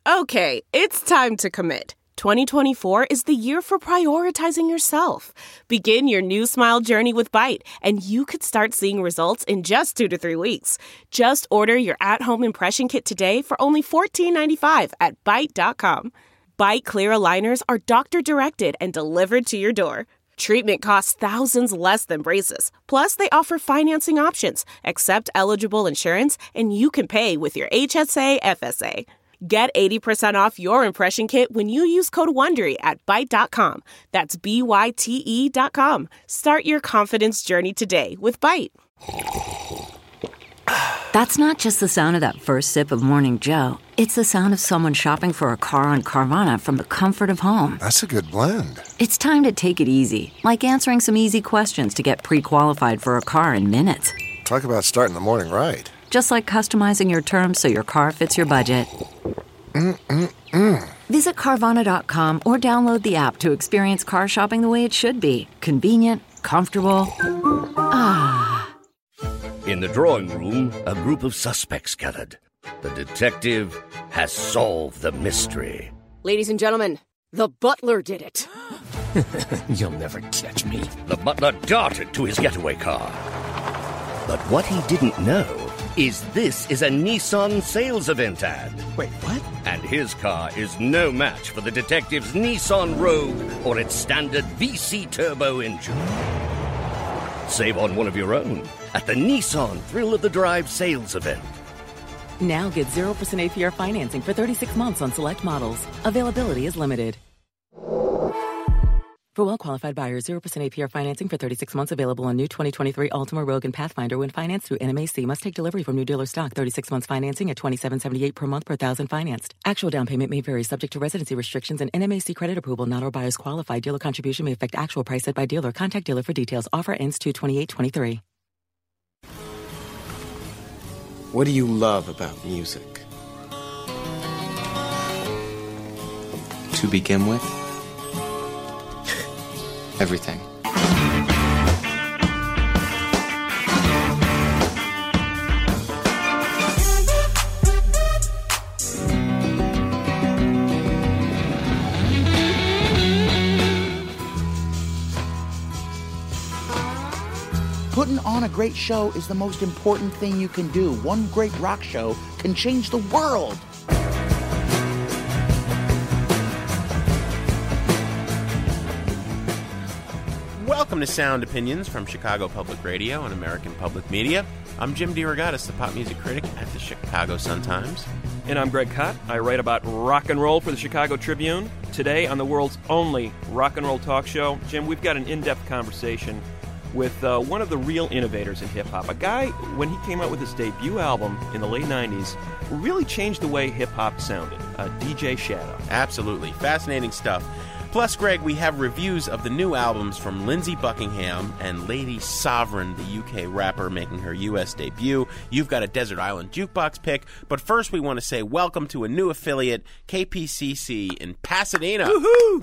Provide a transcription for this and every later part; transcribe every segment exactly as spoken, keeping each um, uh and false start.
Okay, it's time to commit. twenty twenty-four is the year for prioritizing yourself. Begin your new smile journey with Byte, and you could start seeing results in just two to three weeks. Just order your at-home impression kit today for only fourteen ninety-five at byte dot com. Byte clear aligners are doctor-directed and delivered to your door. Treatment costs thousands less than braces. Plus, they offer financing options, accept eligible insurance, and you can pay with your H S A F S A. Get eighty percent off your impression kit when you use code WONDERY at byte dot com. That's B Y T E dot com. Start your confidence journey today with Byte. That's not just the sound of that first sip of Morning Joe. It's the sound of someone shopping for a car on Carvana from the comfort of home. That's a good blend. It's time to take it easy, like answering some easy questions to get pre-qualified for a car in minutes. Talk about starting the morning right. Just like customizing your terms so your car fits your budget. Mm-mm-mm. Visit Carvana dot com or download the app to experience car shopping the way it should be. Convenient, comfortable. Ah. In the drawing room, a group of suspects gathered. The detective has solved the mystery. Ladies and gentlemen, the butler did it. You'll never catch me. The butler darted to his getaway car. But what he didn't know is this is a Nissan sales event ad. Wait, what? And his car is no match for the detective's Nissan Rogue or its standard V C turbo engine. Save on one of your own at the Nissan Thrill of the Drive sales event. Now get zero percent A P R financing for thirty-six months on select models. Availability is limited. For well-qualified buyers, zero percent A P R financing for thirty-six months available on new twenty twenty-three Altima, Rogue, and Pathfinder when financed through N M A C. Must take delivery from new dealer stock. thirty-six months financing at twenty-seven seventy-eight per month per thousand financed. Actual down payment may vary subject to residency restrictions and N M A C credit approval. Not all buyers qualify. Dealer contribution may affect actual price set by dealer. Contact dealer for details. Offer ends two twenty-eight twenty-three. What do you love about music? To begin with? Everything. Putting on a great show is the most important thing you can do. One great rock show can change the world. Welcome to Sound Opinions from Chicago Public Radio and American Public Media. I'm Jim DeRogatis, the pop music critic at the Chicago Sun-Times. And I'm Greg Kot. I write about rock and roll for the Chicago Tribune. Today on the world's only rock and roll talk show, Jim, we've got an in-depth conversation with uh, one of the real innovators in hip-hop. A guy, when he came out with his debut album in the late nineties, really changed the way hip-hop sounded. Uh, D J Shadow. Absolutely. Fascinating stuff. Plus, Greg, we have reviews of the new albums from Lindsey Buckingham and Lady Sovereign, the U K rapper making her U S debut. You've got a Desert Island Jukebox pick. But first, we want to say welcome to a new affiliate, K P C C in Pasadena. Woohoo!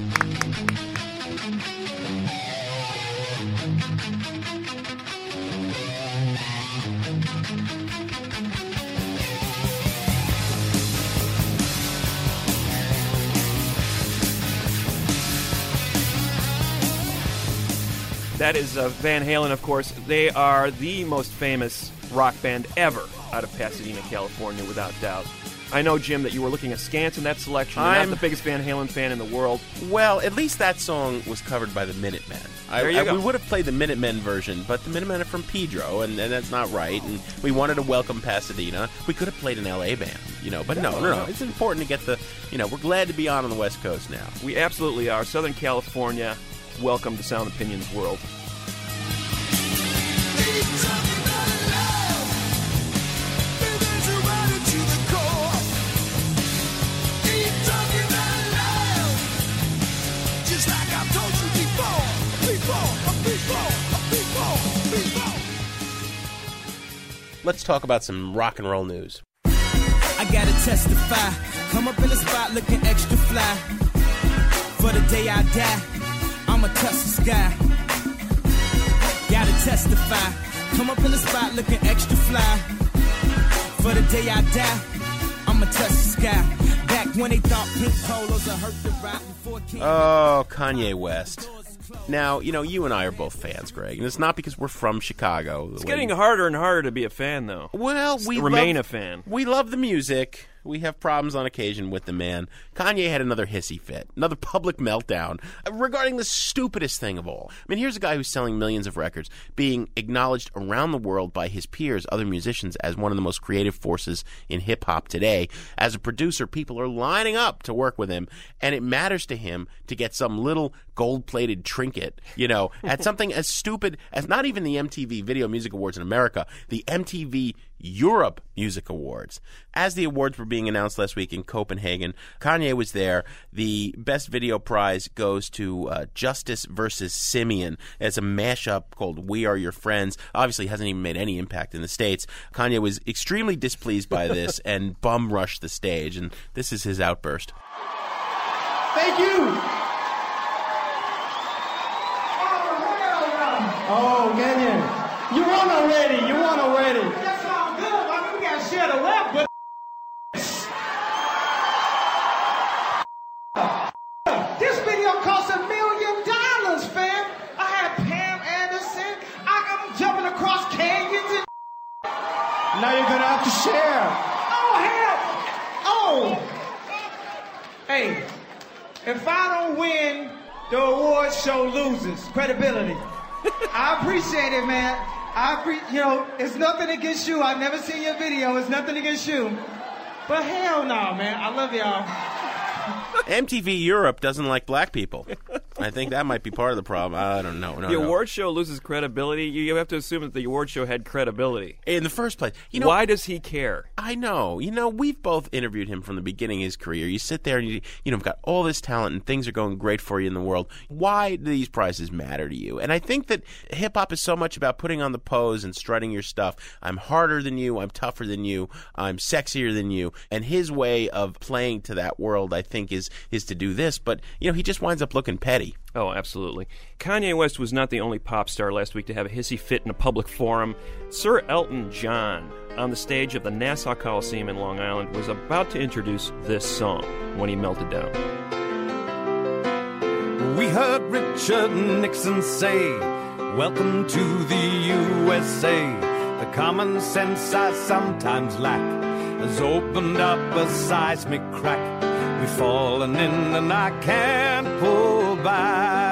That is uh, Van Halen, of course. They are the most famous rock band ever out of Pasadena, California, without doubt. I know, Jim, that you were looking askance in that selection. You're I'm not the biggest Van Halen fan in the world. Well, at least that song was covered by the Minutemen. I, There you I, go. We would have played the Minutemen version, but the Minutemen are from Pedro, and, and that's not right. And we wanted to welcome Pasadena. We could have played an L A band, you know, but no, no, no. It's important to get the, you know, we're glad to be on on the West Coast now. We absolutely are. Southern California, welcome to Sound Opinions world. Let's talk about some rock and roll news. I gotta testify. Come up in the spot looking extra fly. For the day I die, I'ma touch the sky. Gotta testify. Come up in the spot looking extra fly. For the day I die, I'ma touch the sky. When they thought pink polos would hurt the rock before King. Oh, Kanye West. Now, you know, you and I are both fans, Greg, and it's not because we're from Chicago. It's getting harder and harder to be a fan, though. Well, we remain love, a fan. We love the music. We have problems on occasion with the man. Kanye had another hissy fit, another public meltdown regarding the stupidest thing of all. I mean, here's a guy who's selling millions of records, being acknowledged around the world by his peers, other musicians, as one of the most creative forces in hip-hop today. As a producer, people are lining up to work with him, and it matters to him to get some little gold-plated trinket, you know, at something as stupid as not even the M T V Video Music Awards in America, the M T V Europe Music Awards. As the awards were being announced last week in Copenhagen, Kanye was there. The Best Video Prize goes to uh, Justice versus Simeon. It's a mashup called We Are Your Friends. Obviously hasn't even made any impact in the States. Kanye was extremely displeased by this and bum rushed the stage, and this is his outburst. Thank you. Oh, Kenyon. You won already. You won already. That's all good. I mean, we got to share the wealth, but this video cost a million dollars, fam. I had Pam Anderson. I, I'm jumping across canyons and now you're going to have to share. Oh, hell. Oh. Hey, if I don't win, the award show loses credibility. I appreciate it, man. I pre- you know, it's nothing against you. I've never seen your video. It's nothing against you. But hell no, man. I love y'all. M T V Europe doesn't like black people. I think that might be part of the problem. I don't know. No, the no. award show loses credibility. You have to assume that the award show had credibility. In the first place. You know, why does he care? I know. You know, we've both interviewed him from the beginning of his career. You sit there and you, you know, you've got all this talent and things are going great for you in the world. Why do these prizes matter to you? And I think that hip-hop is so much about putting on the pose and strutting your stuff. I'm harder than you. I'm tougher than you. I'm sexier than you. And his way of playing to that world, I think, is is to do this. But, you know, he just winds up looking petty. Oh, absolutely. Kanye West was not the only pop star last week to have a hissy fit in a public forum. Sir Elton John, on the stage of the Nassau Coliseum in Long Island, was about to introduce this song when he melted down. We heard Richard Nixon say, "Welcome to the U S A. The common sense I sometimes lack has opened up a seismic crack. We've fallen in and I can't pull back.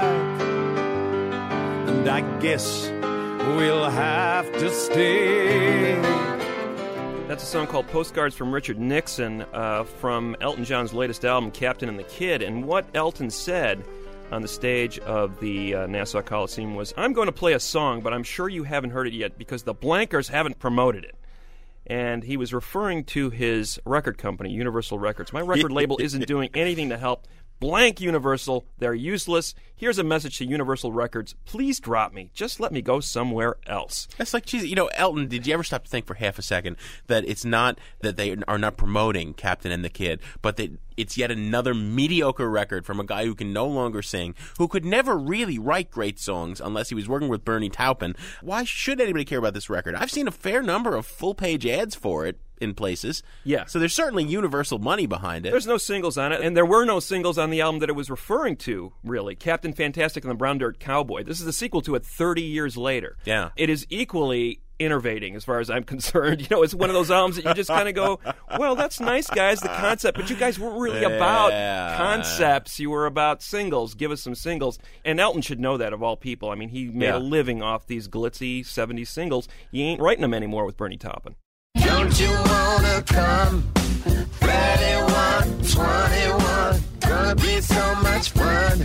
And I guess we'll have to stay." That's a song called Postcards from Richard Nixon uh, from Elton John's latest album, Captain and the Kid. And what Elton said on the stage of the uh, Nassau Coliseum was, "I'm going to play a song, but I'm sure you haven't heard it yet because the Blankers haven't promoted it." And he was referring to his record company, Universal Records. My record label isn't doing anything to help blank Universal. They're useless. Here's a message to Universal Records. Please drop me. Just let me go somewhere else. That's like, geez, you know, Elton, did you ever stop to think for half a second that it's not that they are not promoting Captain and the Kid, but that it's yet another mediocre record from a guy who can no longer sing, who could never really write great songs unless he was working with Bernie Taupin. Why should anybody care about this record? I've seen a fair number of full-page ads for it in places. Yeah. So there's certainly Universal money behind it. There's no singles on it, and there were no singles on the album that it was referring to, really. Captain Fantastic and the Brown Dirt Cowboy. This is the sequel to it thirty years later. Yeah. It is equally innovating as far as I'm concerned. You know, it's one of those albums that you just kind of go, well, that's nice, guys, the concept, but you guys weren't really about Yeah. concepts. You were about singles. Give us some singles. And Elton should know that, of all people. I mean, he made Yeah. a living off these glitzy seventies singles. He ain't writing them anymore with Bernie Taupin. Don't you wanna come? thirty-one, twenty-one, gonna be so much fun.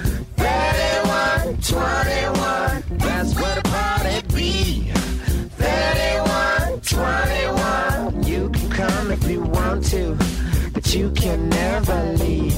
thirty-one, twenty-one, that's where the party be. thirty-one, twenty-one, you can come if you want to, but you can never leave.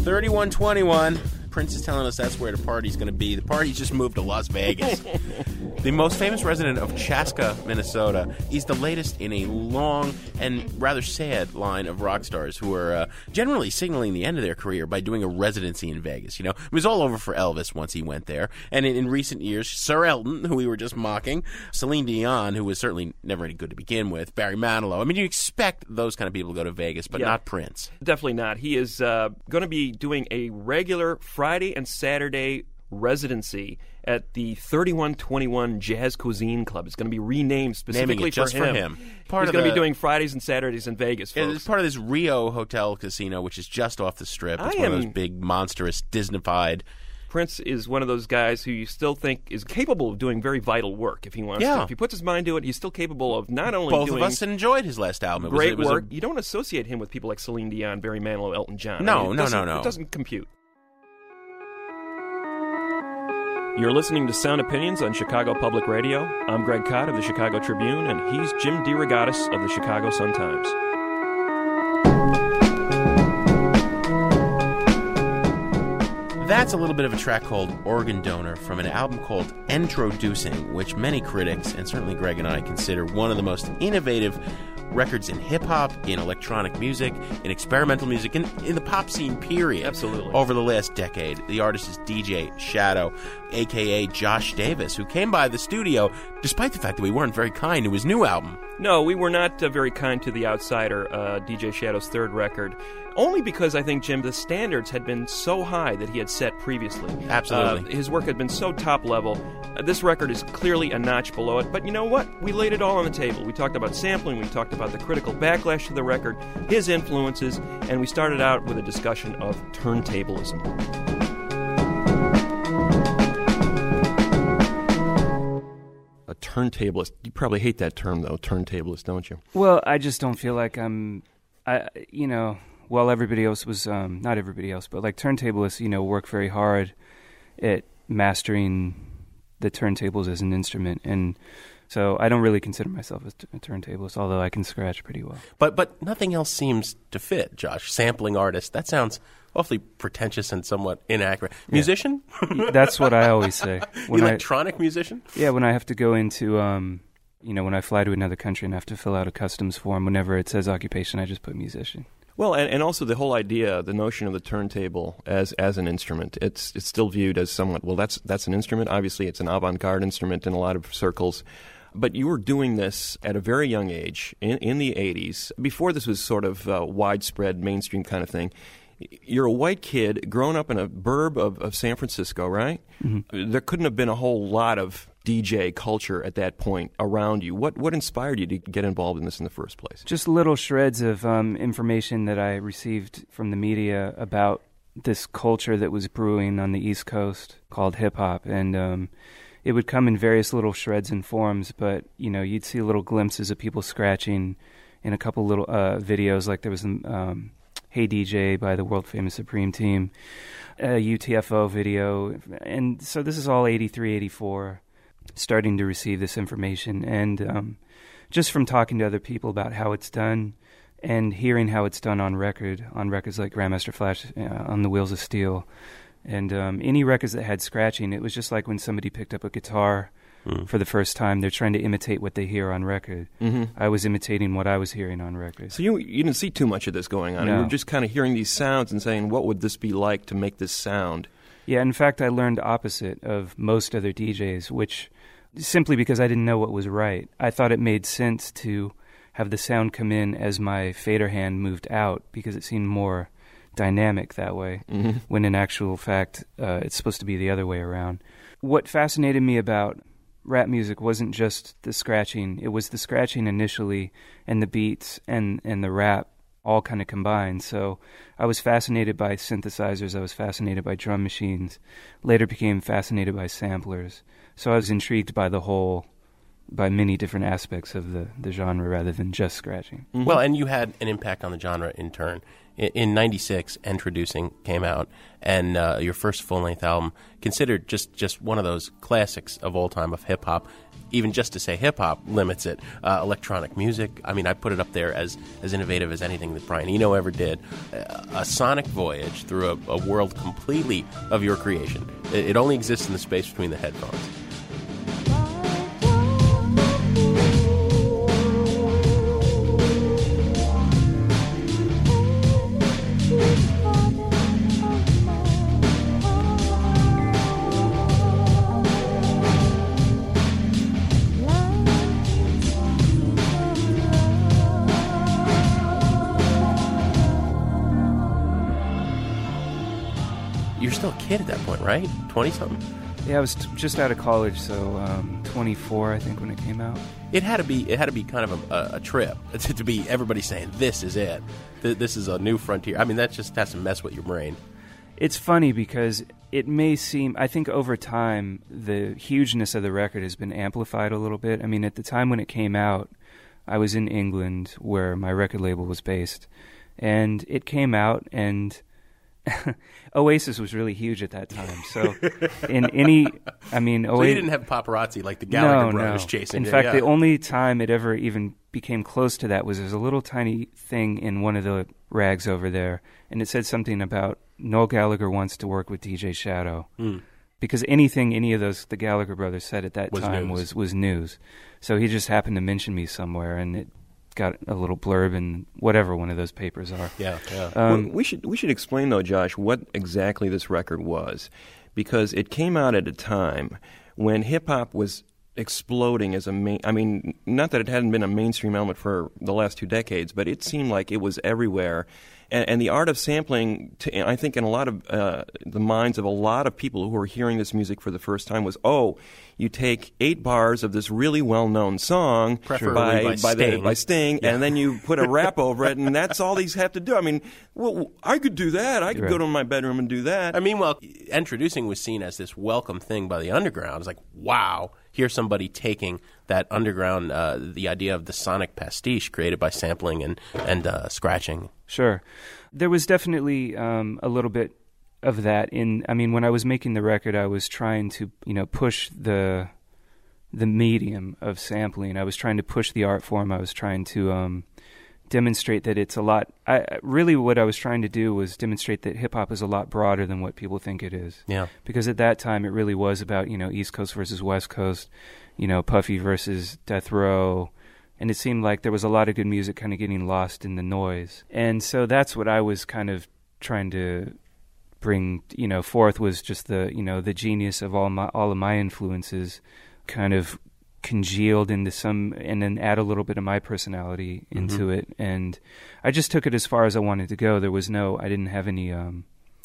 thirty-one twenty-one. Prince is telling us that's where the party's going to be. The party's just moved to Las Vegas. the most famous resident of Chaska, Minnesota. He's the latest in a long and rather sad line of rock stars who are uh, generally signaling the end of their career by doing a residency in Vegas. You know, it was all over for Elvis once he went there. And in, in recent years, Sir Elton, who we were just mocking, Celine Dion, who was certainly never any good to begin with, Barry Manilow. I mean, you expect those kind of people to go to Vegas, but Yeah. not Prince. Definitely not. He is uh, going to be doing a regular Friday and Saturday residency at the thirty-one twenty-one Jazz Cuisine Club. It's going to be renamed specifically it just for for him. him. Part He's of going to the- be doing Fridays and Saturdays in Vegas, folks. It's part of this Rio Hotel Casino, which is just off the Strip. It's I one of am- those big, monstrous, Disneyfied. Prince is one of those guys who you still think is capable of doing very vital work if he wants Yeah. to. If he puts his mind to it, he's still capable of not only Both doing of us enjoyed his last album. It was- great it was a- work. You don't associate him with people like Celine Dion, Barry Manilow, Elton John. No, I mean, it no, doesn't- no, no. It doesn't compute. You're listening to Sound Opinions on Chicago Public Radio. I'm Greg Cott of the Chicago Tribune, and he's Jim DeRogatis of the Chicago Sun-Times. That's a little bit of a track called Organ Donor from an album called Introducing, which many critics, and certainly Greg and I, consider one of the most innovative records in hip-hop, in electronic music, in experimental music, in, in the pop scene, period. Absolutely. Over the last decade. The artist is D J Shadow, a k a. Josh Davis, who came by the studio despite the fact that we weren't very kind to his new album. No, we were not uh, very kind to The Outsider, uh, D J Shadow's third record, only because I think, Jim, the standards had been so high that he had set previously. Absolutely. Uh, his work had been so top level. Uh, this record is clearly a notch below it, but you know what? We laid it all on the table. We talked about sampling, we talked about the critical backlash to the record, his influences, and we started out with a discussion of turntablism. A turntablist. You probably hate that term, though, turntablist, don't you? Well, I just don't feel like I'm, I, you know, while everybody else was, um, not everybody else, but like turntablists, you know, work very hard at mastering the turntables as an instrument. And so I don't really consider myself a, t- a turntablist, although I can scratch pretty well. But but nothing else seems to fit, Josh. Sampling artist. That sounds awfully pretentious and somewhat inaccurate. Musician? Yeah. That's what I always say. When Electronic I, musician? Yeah, when I have to go into, um, you know, when I fly to another country and have to fill out a customs form, whenever it says occupation, I just put musician. Well, and, and also the whole idea, the notion of the turntable as as an instrument, it's it's still viewed as somewhat, well, that's that's an instrument. Obviously, it's an avant-garde instrument in a lot of circles. But you were doing this at a very young age, in, in the eighties, before this was sort of uh, widespread, mainstream kind of thing. You're a white kid growing up in a burb of, of San Francisco, right? Mm-hmm. There couldn't have been a whole lot of D J culture at that point around you. What what inspired you to get involved in this in the first place? Just little shreds of um, information that I received from the media about this culture that was brewing on the East Coast called hip-hop. And um, it would come in various little shreds and forms, but, you know, you'd see little glimpses of people scratching in a couple little uh, videos, like there was um, Hey D J by the world-famous Supreme Team, a U T F O video. And so this is all eighty-three, eighty-four, starting to receive this information. And um, just from talking to other people about how it's done and hearing how it's done on record, on records like Grandmaster Flash, uh, on the Wheels of Steel, and um, any records that had scratching, it was just like when somebody picked up a guitar mm. for the first time. They're trying to imitate what they hear on record. Mm-hmm. I was imitating what I was hearing on record. So you you didn't see too much of this going on. No. You were just kind of hearing these sounds and saying, what would this be like to make this sound? Yeah, in fact, I learned opposite of most other D Js, which simply because I didn't know what was right. I thought it made sense to have the sound come in as my fader hand moved out because it seemed more dynamic that way, mm-hmm. when in actual fact uh, it's supposed to be the other way around. What fascinated me about rap music wasn't just the scratching. It was the scratching initially and the beats and, and the rap all kind of combined. So I was fascinated by synthesizers. I was fascinated by drum machines. Later became fascinated by samplers. So I was intrigued by the whole, by many different aspects of the, the genre rather than just scratching. Mm-hmm. Well, and you had an impact on the genre in turn. In ninety-six, Introducing came out, and uh, your first full-length album, considered just, just one of those classics of all time of hip-hop. Even just to say hip-hop limits it. Uh, electronic music, I mean, I put it up there as, as innovative as anything that Brian Eno ever did. Uh, a sonic voyage through a, a world completely of your creation. It, it only exists in the space between the headphones. you're still a kid at that point, right? twenty-something? Yeah, I was t- just out of college, so um, twenty-four, I think, when it came out. It had to be. It had to be kind of a, a trip to, to be everybody saying, "This is it. This is a new frontier." I mean, that just has to mess with your brain. It's funny because it may seem. I think over time, the hugeness of the record has been amplified a little bit. I mean, at the time when it came out, I was in England, where my record label was based, and it came out and. Oasis was really huge at that time. So, in any, I mean, so Oasis, you didn't have paparazzi like the Gallagher no, brothers no. chasing In you. fact, yeah. the only time it ever even became close to that was there's a little tiny thing in one of the rags over there, and it said something about Noel Gallagher wants to work with D J Shadow. Mm. Because anything any of those the Gallagher brothers said at that Was time news. was was news. So he just happened to mention me somewhere, and it got a little blurb in whatever one of those papers are. Yeah, yeah. Um, well, we should we should explain though, Josh, what exactly this record was, because it came out at a time when hip hop was exploding as a main. I mean, not that it hadn't been a mainstream element for the last two decades, but it seemed like it was everywhere. And, and the art of sampling, to, I think, in a lot of uh, the minds of a lot of people who were hearing this music for the first time, was, oh, you take eight bars of this really well-known song Preferably by by by, Sting. the, by Sting, Yeah. and then you put a rap over it, and that's all these have to do. I mean, well, I could do that. I could Right. go to my bedroom and do that. I mean, well, introducing was seen as this welcome thing by the underground. It's like, wow, here's somebody taking that underground, uh, the idea of the sonic pastiche created by sampling and, and uh, scratching. Sure. There was definitely um, a little bit of that in, I mean, when I was making the record, I was trying to, you know, push the the medium of sampling. I was trying to push the art form. I was trying to um, demonstrate that it's a lot, I really what I was trying to do was demonstrate that hip-hop is a lot broader than what people think it is. Yeah. Because at that time, it really was about, you know, East Coast versus West Coast, you know, Puffy versus Death Row, and it seemed like there was a lot of good music kind of getting lost in the noise. And so that's what I was kind of trying to bring, you know, forth, was just the, you know, the genius of all my all of my influences kind of congealed into some, and then add a little bit of my personality into Mhm. it. And I just took it as far as I wanted to go. There was no, I didn't have any um,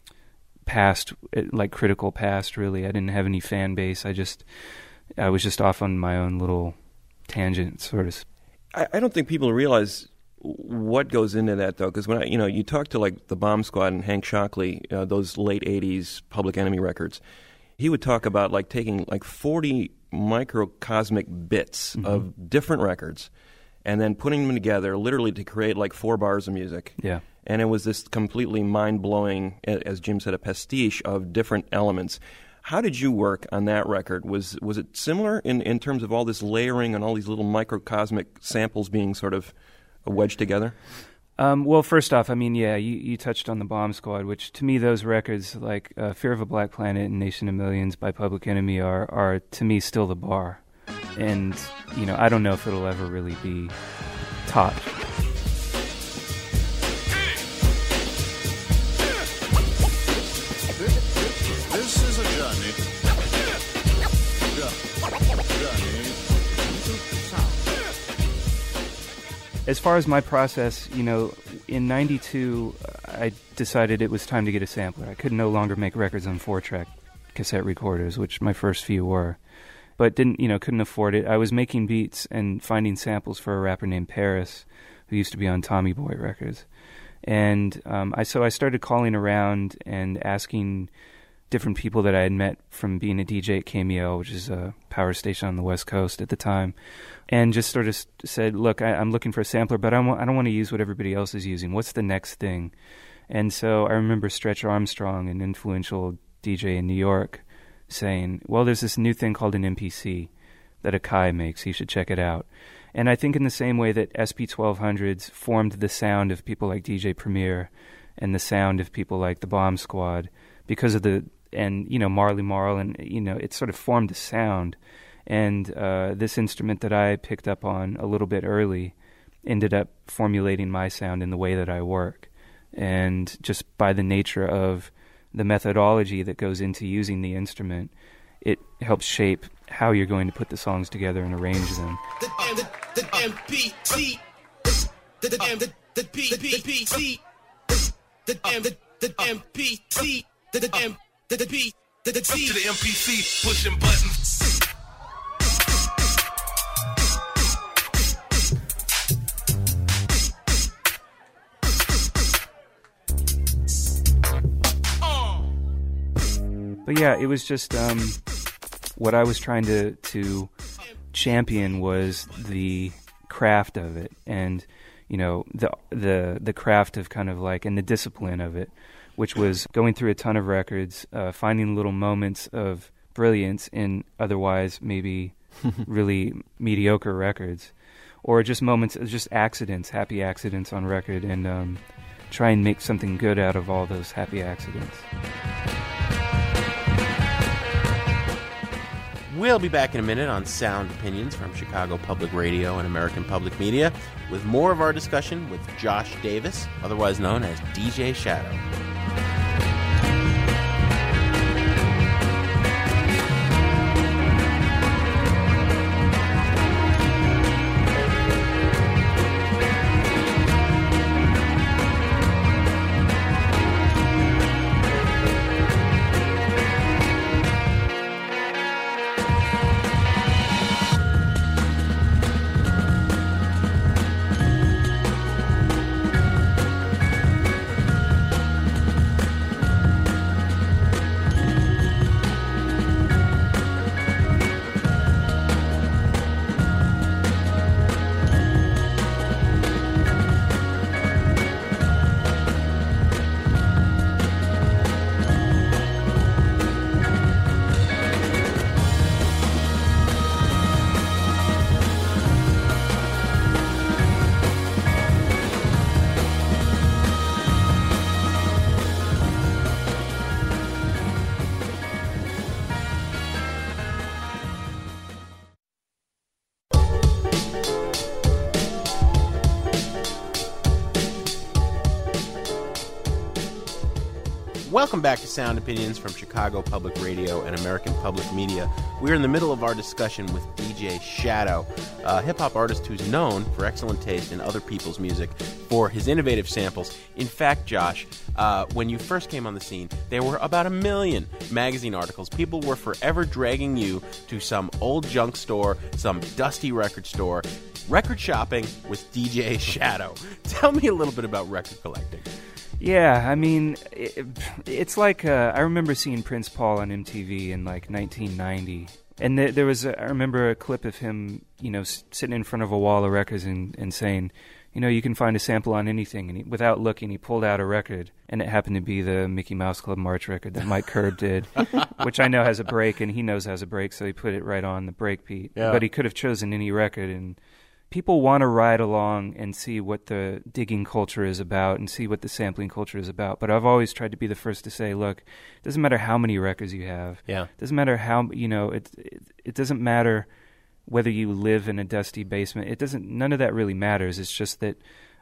past, like critical past, really. I didn't have any fan base. I just, I was just off on my own little tangent, sort of. I, I don't think people realize what goes into that, though, because when I, you know, you talk to like the Bomb Squad and Hank Shockley, uh, those late eighties Public Enemy records, he would talk about like taking like forty microcosmic bits Mhm. of different records and then putting them together literally to create like four bars of music. Yeah. And it was this completely mind-blowing, as Jim said, a pastiche of different elements. How did you work on that record? Was was it similar in, in terms of all this layering and all these little microcosmic samples being sort of wedged together? Um, well, first off, I mean, yeah, you, you touched on the Bomb Squad, which to me, those records like uh, Fear of a Black Planet and Nation of Millions by Public Enemy are, are, to me, still the bar. And, you know, I don't know if it'll ever really be topped. This is a journey. Journey into sound. As far as my process, you know, in ninety-two, I decided it was time to get a sampler. I could no longer make records on four-track cassette recorders, which my first few were, but didn't, you know, couldn't afford it. I was making beats and finding samples for a rapper named Paris, who used to be on Tommy Boy Records. And um, I so I started calling around and asking different people that I had met from being a D J at K M E L, which is a power station on the West Coast at the time, and just sort of said, look, I, I'm looking for a sampler, but I, w- I don't want to use what everybody else is using. What's the next thing? And so I remember Stretch Armstrong, an influential D J in New York, saying, well, there's this new thing called an M P C that Akai makes. You should check it out. And I think in the same way that S P twelve hundreds formed the sound of people like D J Premier and the sound of people like the Bomb Squad, because of the, and, you know, Marley Marl, and, you know, it sort of formed a sound. And uh, this instrument that I picked up on a little bit early ended up formulating my sound in the way that I work. And just by the nature of the methodology that goes into using the instrument, it helps shape how you're going to put the songs together and arrange them. The, the, the M P C, the, the, the, the P P C, the, the, the M P C, the, the M The, the beat, the, the T. Up to the M P C, pushing buttons. But yeah, it was just um, what I was trying to, to champion was the craft of it, and you know the the the craft of kind of like and the discipline of it, which was going through a ton of records, uh, finding little moments of brilliance in otherwise maybe really mediocre records, or just moments, just accidents, happy accidents on record, and um, try and make something good out of all those happy accidents. We'll be back in a minute on Sound Opinions from Chicago Public Radio and American Public Media with more of our discussion with Josh Davis, otherwise known as D J Shadow. Welcome back to Sound Opinions from Chicago Public Radio and American Public Media. We're in the middle of our discussion with D J Shadow, a hip-hop artist who's known for excellent taste in other people's music, for his innovative samples. In fact, Josh, uh, when you first came on the scene, there were about a million magazine articles. People were forever dragging you to some old junk store, some dusty record store, record shopping with D J Shadow. Tell me a little bit about record collecting. Yeah, I mean, it, it's like, uh, I remember seeing Prince Paul on M T V in like nineteen ninety, and th- there was, a, I remember a clip of him, you know, s- sitting in front of a wall of records and, and saying, you know, you can find a sample on anything, and he, without looking, he pulled out a record, and it happened to be the Mickey Mouse Club March record that Mike Curb did, which I know has a break, and he knows has a break, so he put it right on the break beat. Yeah. But he could have chosen any record, and people want to ride along and see what the digging culture is about and see what the sampling culture is about. But I've always tried to be the first to say, look, it doesn't matter how many records you have. Yeah. It doesn't matter how, you know, it, it it doesn't matter whether you live in a dusty basement. It doesn't, none of that really matters. It's just that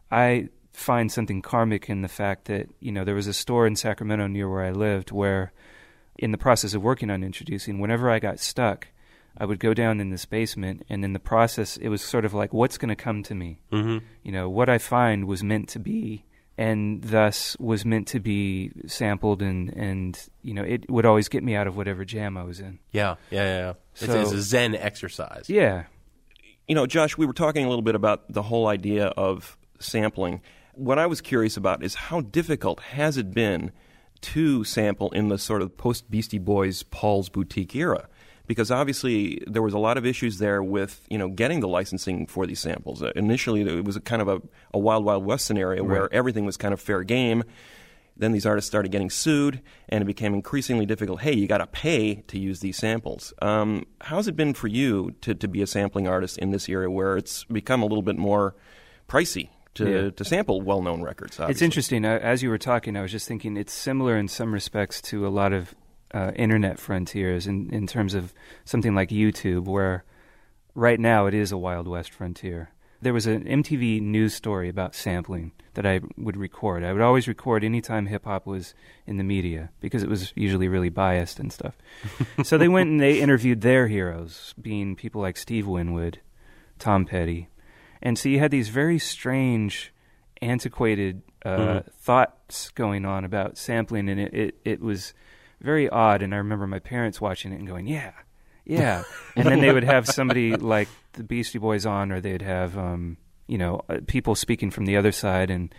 I find something karmic in the fact that, you know, there was a store in Sacramento near where I lived where in the process of working on Introducing, whenever I got stuck, I would go down in this basement, and in the process, it was sort of like, what's going to come to me? Mm-hmm. You know, what I find was meant to be, and thus was meant to be sampled, and, and you know, it would always get me out of whatever jam I was in. Yeah, yeah, yeah. yeah. So, it's, it's a Zen exercise. Yeah. You know, Josh, we were talking a little bit about the whole idea of sampling. What I was curious about is how difficult has it been to sample in the sort of post-Beastie Boys, Paul's Boutique era? Because obviously there was a lot of issues there with, you know, getting the licensing for these samples. Uh, initially, it was a kind of a, a Wild Wild West scenario Right. where everything was kind of fair game. Then these artists started getting sued, and it became increasingly difficult. Hey, you got to pay to use these samples. Um, how's it been for you to, to be a sampling artist in this era where it's become a little bit more pricey to, Yeah. to sample well-known records? Obviously. It's interesting. Uh, as you were talking, I was just thinking it's similar in some respects to a lot of uh, internet frontiers in, in terms of something like YouTube, where right now it is a Wild West frontier. There was an M T V news story about sampling that I would record. I would always record anytime hip-hop was in the media because it was usually really biased and stuff. So they went and they interviewed their heroes, being people like Steve Winwood, Tom Petty. And so you had these very strange, antiquated uh, Mhm. thoughts going on about sampling, and it, it, it was very odd. And I remember my parents watching it and going, yeah, yeah. And then they would have somebody like the Beastie Boys on, or they'd have, um, you know, uh, people speaking from the other side. And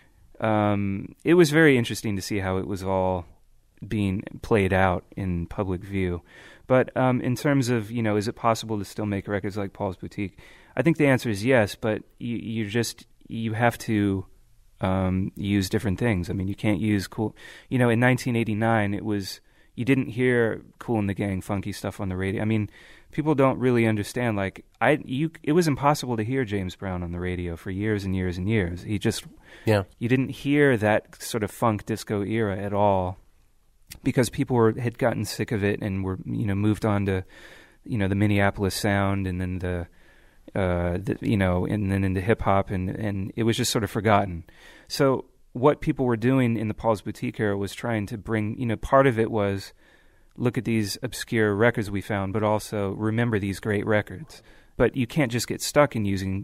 um, it was very interesting to see how it was all being played out in public view. But um, in terms of, you know, is it possible to still make records like Paul's Boutique? I think the answer is yes, but you, you just, you have to um, use different things. I mean, you can't use cool, you know, in nineteen eighty-nine, it was, you didn't hear Kool and the Gang funky stuff on the radio. I mean, people don't really understand, like, I, you, it was impossible to hear James Brown on the radio for years and years and years. He just, yeah. you didn't hear that sort of funk disco era at all, because people were had gotten sick of it and were, you know, moved on to, you know, the Minneapolis sound, and then the, uh, the you know, and then into hip hop, and, and it was just sort of forgotten. So what people were doing in the Paul's Boutique era was trying to bring, you know, part of it was look at these obscure records we found, but also remember these great records. But you can't just get stuck in using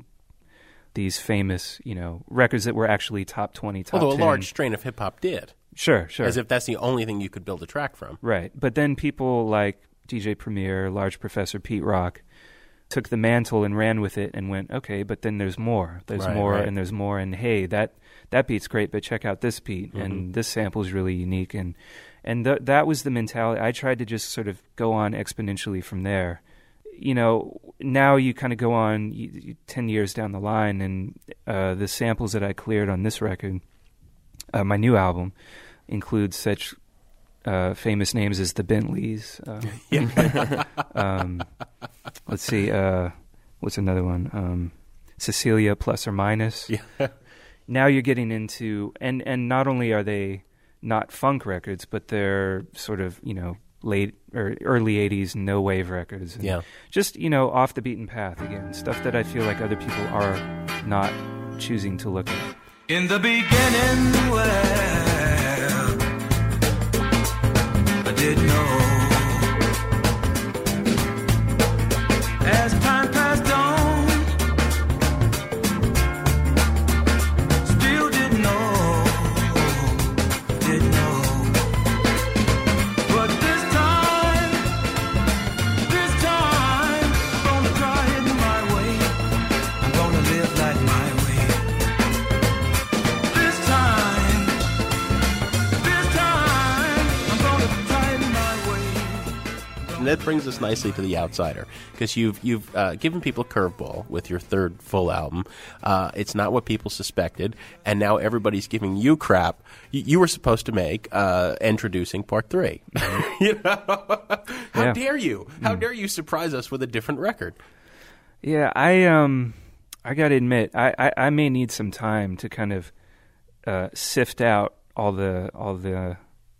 these famous, you know, records that were actually top twenty, top Although ten. a large strain of hip hop did. Sure, sure. As if that's the only thing you could build a track from. Right. But then people like D J Premier, Large Professor, Pete Rock took the mantle and ran with it and went, okay, but then there's more. There's Right, more right. and there's more. And hey, that, that beat's great, but check out this beat. Mm-hmm. And this sample's really unique. And, and th- that was the mentality. I tried to just sort of go on exponentially from there. You know, now you kind of go on you, you, ten years down the line, and uh, the samples that I cleared on this record, uh, my new album, includes such uh, famous names as the Bentleys. Uh, Yeah. um, let's see, uh, what's another one? Um, Cecilia Plus or Minus. Yeah. Now you're getting into, and, and not only are they not funk records, but they're sort of, you know, late or early eighties no wave records. And Yeah. just, you know, off the beaten path again, stuff that I feel like other people are not choosing to look at. In the beginning, well, I didn't know. As time passed on, still didn't know, didn't know. But this time, this time, I'm gonna try it my way. I'm gonna live like my way. This time, this time, I'm gonna try it my way. And that brings us nicely to The Outsider, because you've you've uh, given people a curveball with your third full album. Uh, it's not what people suspected, and now everybody's giving you crap. You, you were supposed to make uh, Introducing Part Three. You know? How Yeah. dare you? How Mm. dare you surprise us with a different record? Yeah, I um, I got to admit, I, I, I may need some time to kind of uh, sift out all the all the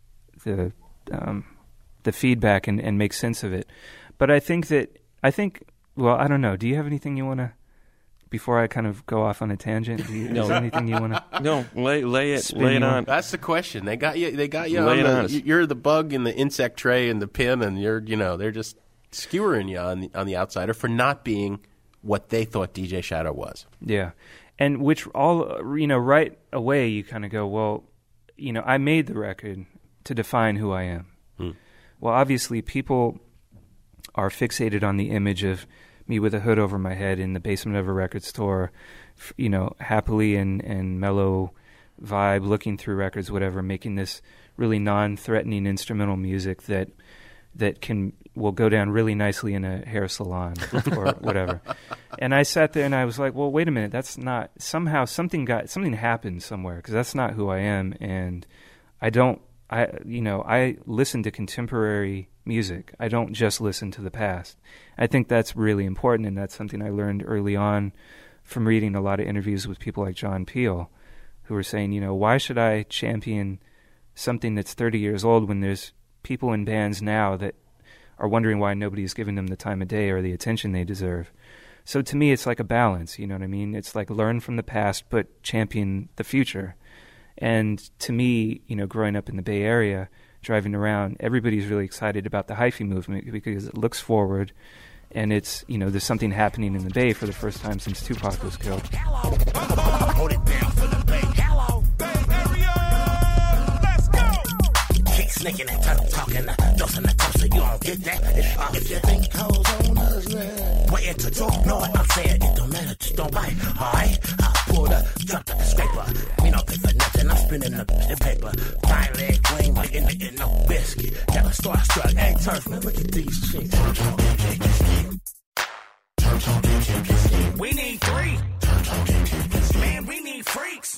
the um, the feedback and, and make sense of it. But I think that I think well, I don't know. Do you have anything you want to? Before I kind of go off on a tangent, do you, No. is there anything you want to? No, lay lay it Spin lay it you on. That's the question. They got you. They got you. Lay on it the, on us. You're the bug in the insect tray and the pin, and you're you know they're just skewering you on the, on the Outsider for not being what they thought D J Shadow was. Yeah, and which all you know right away you kind of go, well, you know, I made the record to define who I am. Hmm. Well, obviously, people are fixated on the image of me with a hood over my head in the basement of a record store, f- you know, happily and, and mellow vibe, looking through records, whatever, making this really non-threatening instrumental music that that can will go down really nicely in a hair salon or whatever. And I sat there and I was like, well, wait a minute, that's not, somehow something got, something happened somewhere, because that's not who I am. And I don't, I, you know, I listen to contemporary music. I don't just listen to the past. I think that's really important, and that's something I learned early on from reading a lot of interviews with people like John Peel, who were saying, you know, why should I champion something that's thirty years old when there's people in bands now that are wondering why nobody's giving them the time of day or the attention they deserve. So to me, it's like a balance, you know what I mean? It's like learn from the past, but champion the future. And to me, you know, growing up in the Bay Area, driving around, everybody's really excited about the hyphy movement because it looks forward, and it's, you know, there's something happening in the Bay for the first time since Tupac was killed. Hold it down for the Bay. Hello, Bay Area. Let's go. In case sneaking and turtle talking, dosing the toaster, you don't get that. It's uh, if you think hoes on us, man. Wait until you know what I'm saying. It don't matter, just don't bite. Alright, I pulled up, jumped up the scraper. We don't pay for nothing, I'm spinning the, the paper. Fine leg, green, but in the, in no biscuit. Got a starstruck, hey turf, man, look at these chicks. We need three. Man, we need freaks.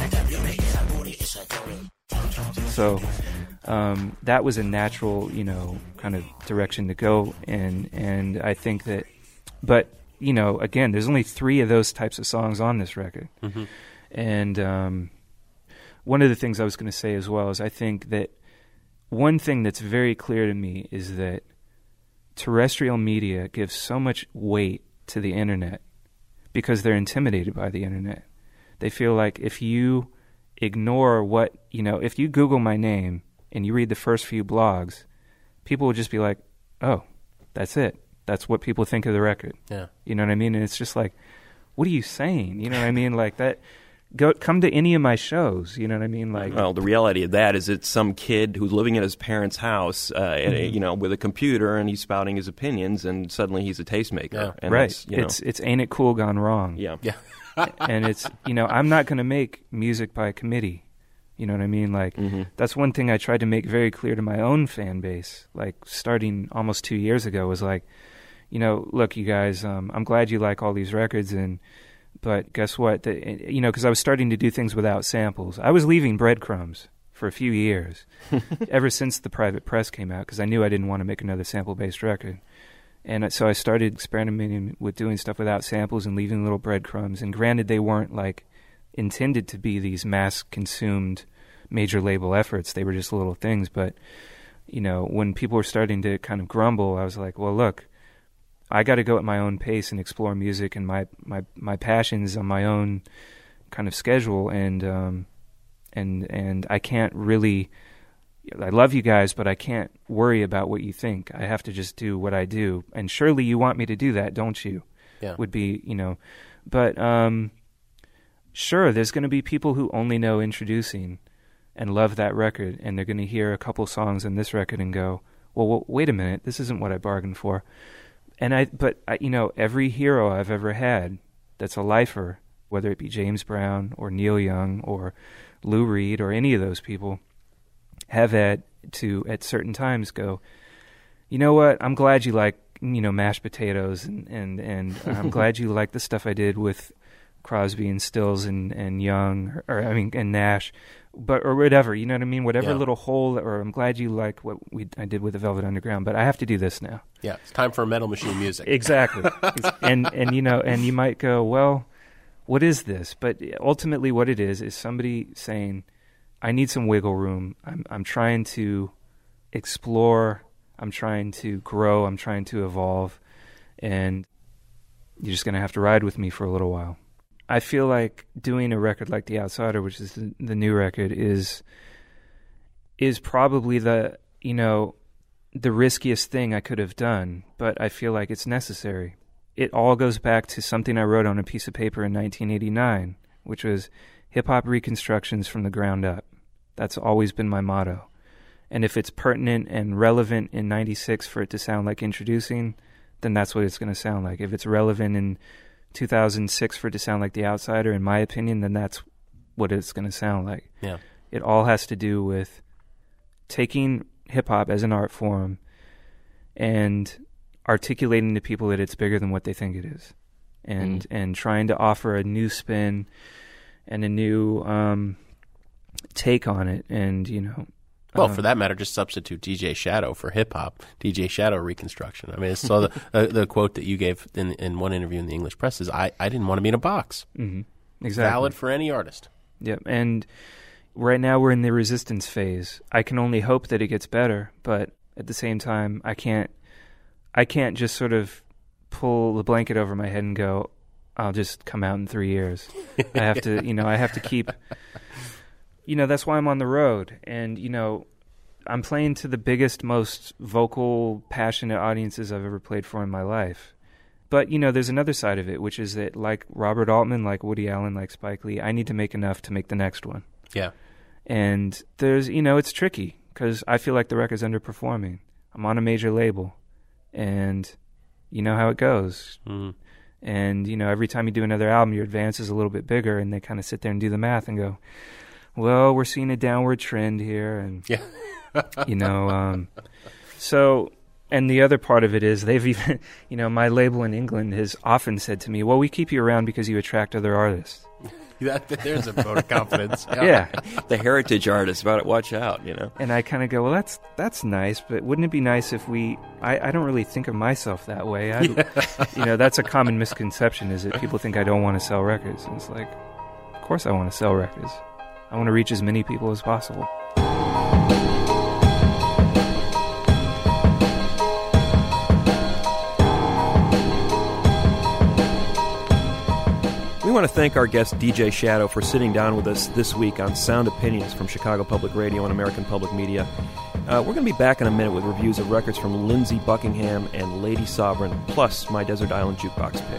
So um, that was a natural, you know, kind of direction to go in, and I think that, but you know, again, there's only three of those types of songs on this record, mm-hmm. and um, one of the things I was going to say as well is I think that one thing that's very clear to me is that terrestrial media gives so much weight to the internet because they're intimidated by the internet. They feel like if you ignore what, you know, if you Google my name and you read the first few blogs, people will just be like, oh, that's it. That's what people think of the record. Yeah. You know what I mean? And it's just like, what are you saying? You know what I mean? Like that, go come to any of my shows. You know what I mean? Like, well, the reality of that is it's some kid who's living in his parents' house, uh, mm-hmm. and, you know, with a computer, and he's spouting his opinions, and suddenly he's a tastemaker. Yeah. And right. It's, you know, it's it's Ain't It Cool Gone Wrong. Yeah. Yeah. And it's, you know, I'm not going to make music by committee. You know what I mean? Like, mm-hmm. that's one thing I tried to make very clear to my own fan base, like, starting almost two years ago, was like, you know, look, you guys, um, I'm glad you like all these records, and but guess what? The, you know, because I was starting to do things without samples. I was leaving breadcrumbs for a few years, ever since the Private Press came out, because I knew I didn't want to make another sample-based record. And so I started experimenting with doing stuff without samples and leaving little breadcrumbs. And granted, they weren't like intended to be these mass-consumed major label efforts. They were just little things. But, you know, when people were starting to kind of grumble, I was like, well, look, I got to go at my own pace and explore music and my, my, my passions on my own kind of schedule. And, um, and, and I can't really... I love you guys, but I can't worry about what you think. I have to just do what I do. And surely you want me to do that, don't you? Yeah. Would be, you know. But um, sure, there's going to be people who only know Introducing and love that record, and they're going to hear a couple songs on this record and go, well, well, wait a minute, this isn't what I bargained for. And I, but, I, you know, every hero I've ever had that's a lifer, whether it be James Brown or Neil Young or Lou Reed or any of those people, have had to, at certain times, go, you know what, I'm glad you like, you know, mashed potatoes, and, and, and I'm glad you like the stuff I did with Crosby and Stills and, and Young, or, or I mean, and Nash, but or whatever, you know what I mean? Whatever yeah. little hole, or I'm glad you like what we I did with the Velvet Underground, but I have to do this now. Yeah, it's time for Metal Machine music. Exactly. and, and, you know, and you might go, well, what is this? But ultimately what it is is somebody saying, I need some wiggle room. I'm I'm trying to explore. I'm trying to grow. I'm trying to evolve. And you're just going to have to ride with me for a little while. I feel like doing a record like The Outsider, which is the, the new record, is is probably the, you know, the riskiest thing I could have done, but I feel like it's necessary. It all goes back to something I wrote on a piece of paper in nineteen eighty-nine, which was hip-hop reconstructions from the ground up. That's always been my motto. And if it's pertinent and relevant in ninety-six for it to sound like Introducing, then that's what it's going to sound like. If it's relevant in two thousand six for it to sound like The Outsider, in my opinion, then that's what it's going to sound like. Yeah. It all has to do with taking hip-hop as an art form and articulating to people that it's bigger than what they think it is. And, mm. and trying to offer a new spin and a new um, take on it, and you know. Well, uh, for that matter, just substitute D J Shadow for hip hop. D J Shadow reconstruction. I mean, I saw the uh, the quote that you gave in in one interview in the English press is, "I, I didn't want to be in a box." Mm-hmm. Exactly. Valid for any artist. Yep. And right now we're in the resistance phase. I can only hope that it gets better, but at the same time, I can't. I can't just sort of pull the blanket over my head and go, I'll just come out in three years. I have to, you know, I have to keep, you know, that's why I'm on the road. And, you know, I'm playing to the biggest, most vocal, passionate audiences I've ever played for in my life. But, you know, there's another side of it, which is that like Robert Altman, like Woody Allen, like Spike Lee, I need to make enough to make the next one. Yeah. And there's, you know, it's tricky because I feel like the record's underperforming. I'm on a major label, and you know how it goes. Mm-hmm. And, you know, every time you do another album, your advance is a little bit bigger, and they kind of sit there and do the math and go, well, we're seeing a downward trend here, and, yeah. you know, um, so, and the other part of it is they've even, you know, my label in England has often said to me, well, we keep you around because you attract other artists. That, there's a vote of confidence. Yeah. yeah. The heritage artists, about it, watch out, you know. And I kind of go, well, that's that's nice, but wouldn't it be nice if we, I, I don't really think of myself that way. I, yeah. You know, that's a common misconception, is that people think I don't want to sell records. And it's like, of course I want to sell records. I want to reach as many people as possible. We want to thank our guest D J Shadow for sitting down with us this week on Sound Opinions from Chicago Public Radio and American Public Media. Uh, we're going to be back in a minute with reviews of records from Lindsey Buckingham and Lady Sovereign, plus my Desert Island Jukebox pick.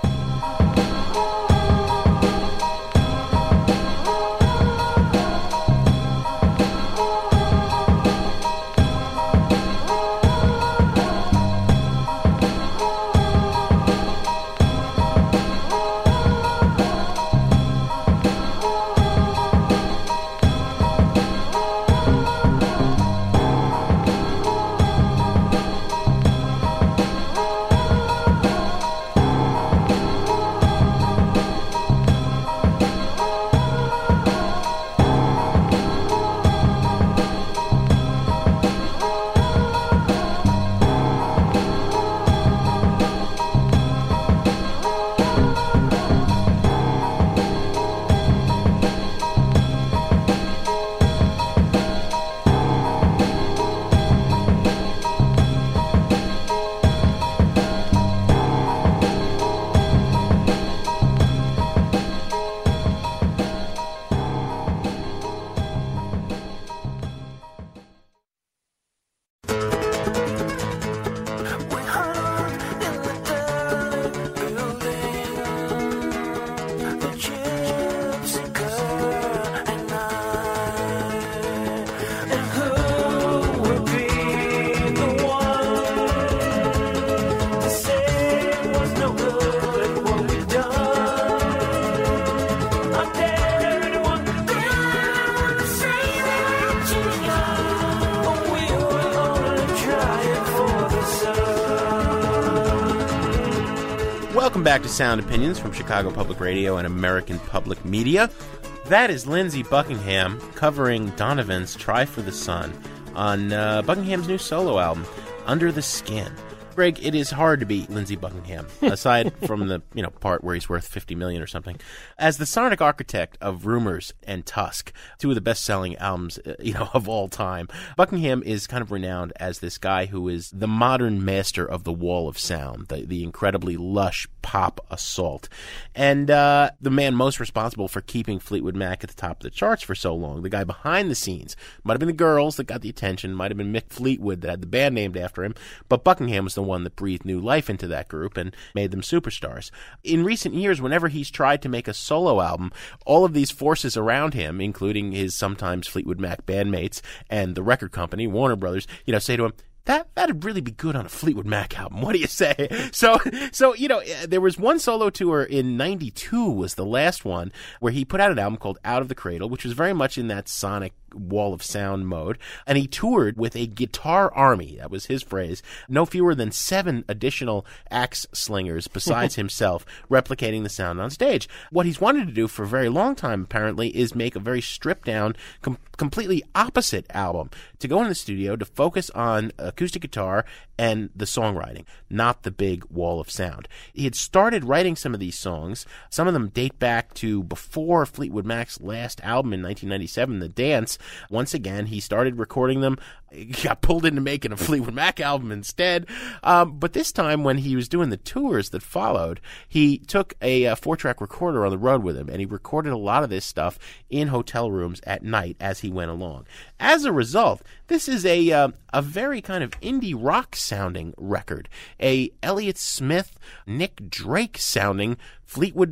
Welcome back to Sound Opinions from Chicago Public Radio and American Public Media. That is Lindsey Buckingham covering Donovan's Try for the Sun on uh, Buckingham's new solo album, Under the Skin. Greg, it is hard to beat Lindsey Buckingham, aside from the you know part where he's worth fifty million dollars or something. As the sonic architect of Rumors and Tusk, two of the best-selling albums uh, you know of all time, Buckingham is kind of renowned as this guy who is the modern master of the wall of sound, the, the incredibly lush pop assault, and uh, the man most responsible for keeping Fleetwood Mac at the top of the charts for so long. The guy behind the scenes. Might have been the girls that got the attention, might have been Mick Fleetwood that had the band named after him, but Buckingham was the one that breathed new life into that group and made them superstars. In recent years, whenever he's tried to make a solo album, all of these forces around him, including his sometimes Fleetwood Mac bandmates and the record company, Warner Brothers, you know, say to him, That that'd really be good on a Fleetwood Mac album. What do you say? So, so you know, there was one solo tour in ninety-two was the last one where he put out an album called Out of the Cradle, which was very much in that sonic wall of sound mode. And he toured with a guitar army. That was his phrase. No fewer than seven additional axe slingers besides himself, replicating the sound on stage. What he's wanted to do for a very long time, apparently, is make a very stripped down, com- completely opposite album. To go in the studio to focus on acoustic guitar and the songwriting, not the big wall of sound. He had started writing some of these songs. Some of them date back to before Fleetwood Mac's last album in nineteen ninety-seven, The Dance. Once again, he started recording them. He got pulled into making a Fleetwood Mac album instead. Um, but this time, when he was doing the tours that followed, he took a, a four-track recorder on the road with him, and he recorded a lot of this stuff in hotel rooms at night as he went along. As a result, this is a uh, a very kind of indie rock sounding record, a Elliott Smith, Nick Drake sounding Fleetwood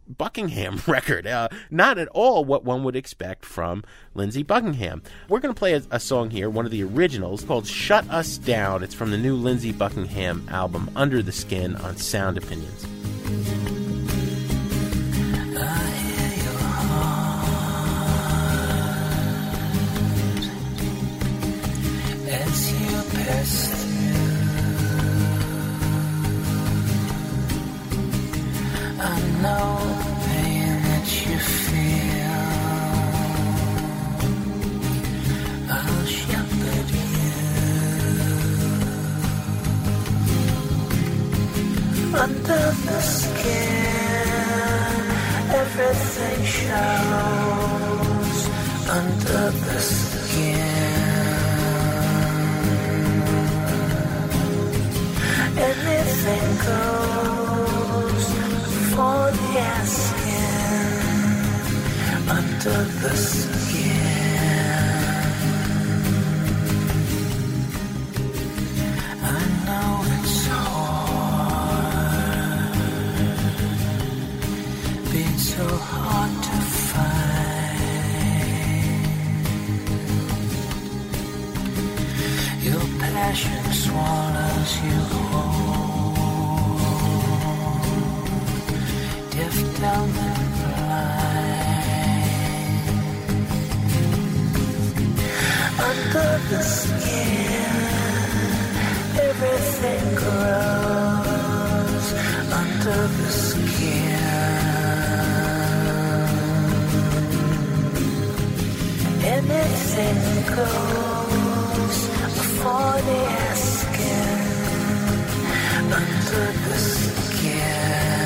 Buckingham record. Uh, not at all what one would expect from Lindsey Buckingham. We're going to play a, a song here, one of the originals, called Shut Us Down. It's from the new Lindsey Buckingham album, Under the Skin, on Sound Opinions. As you pass through, I know the pain that you feel. I'll shepherd you under the skin. Everything shows under the skin. Anything goes for the asking under the skin. I know it's hard, been so hard to find. Your passion swallows you whole. Deaf, dumb, and blind. Under the skin, everything grows. Under the skin, anything goes for the asking. Under the skin.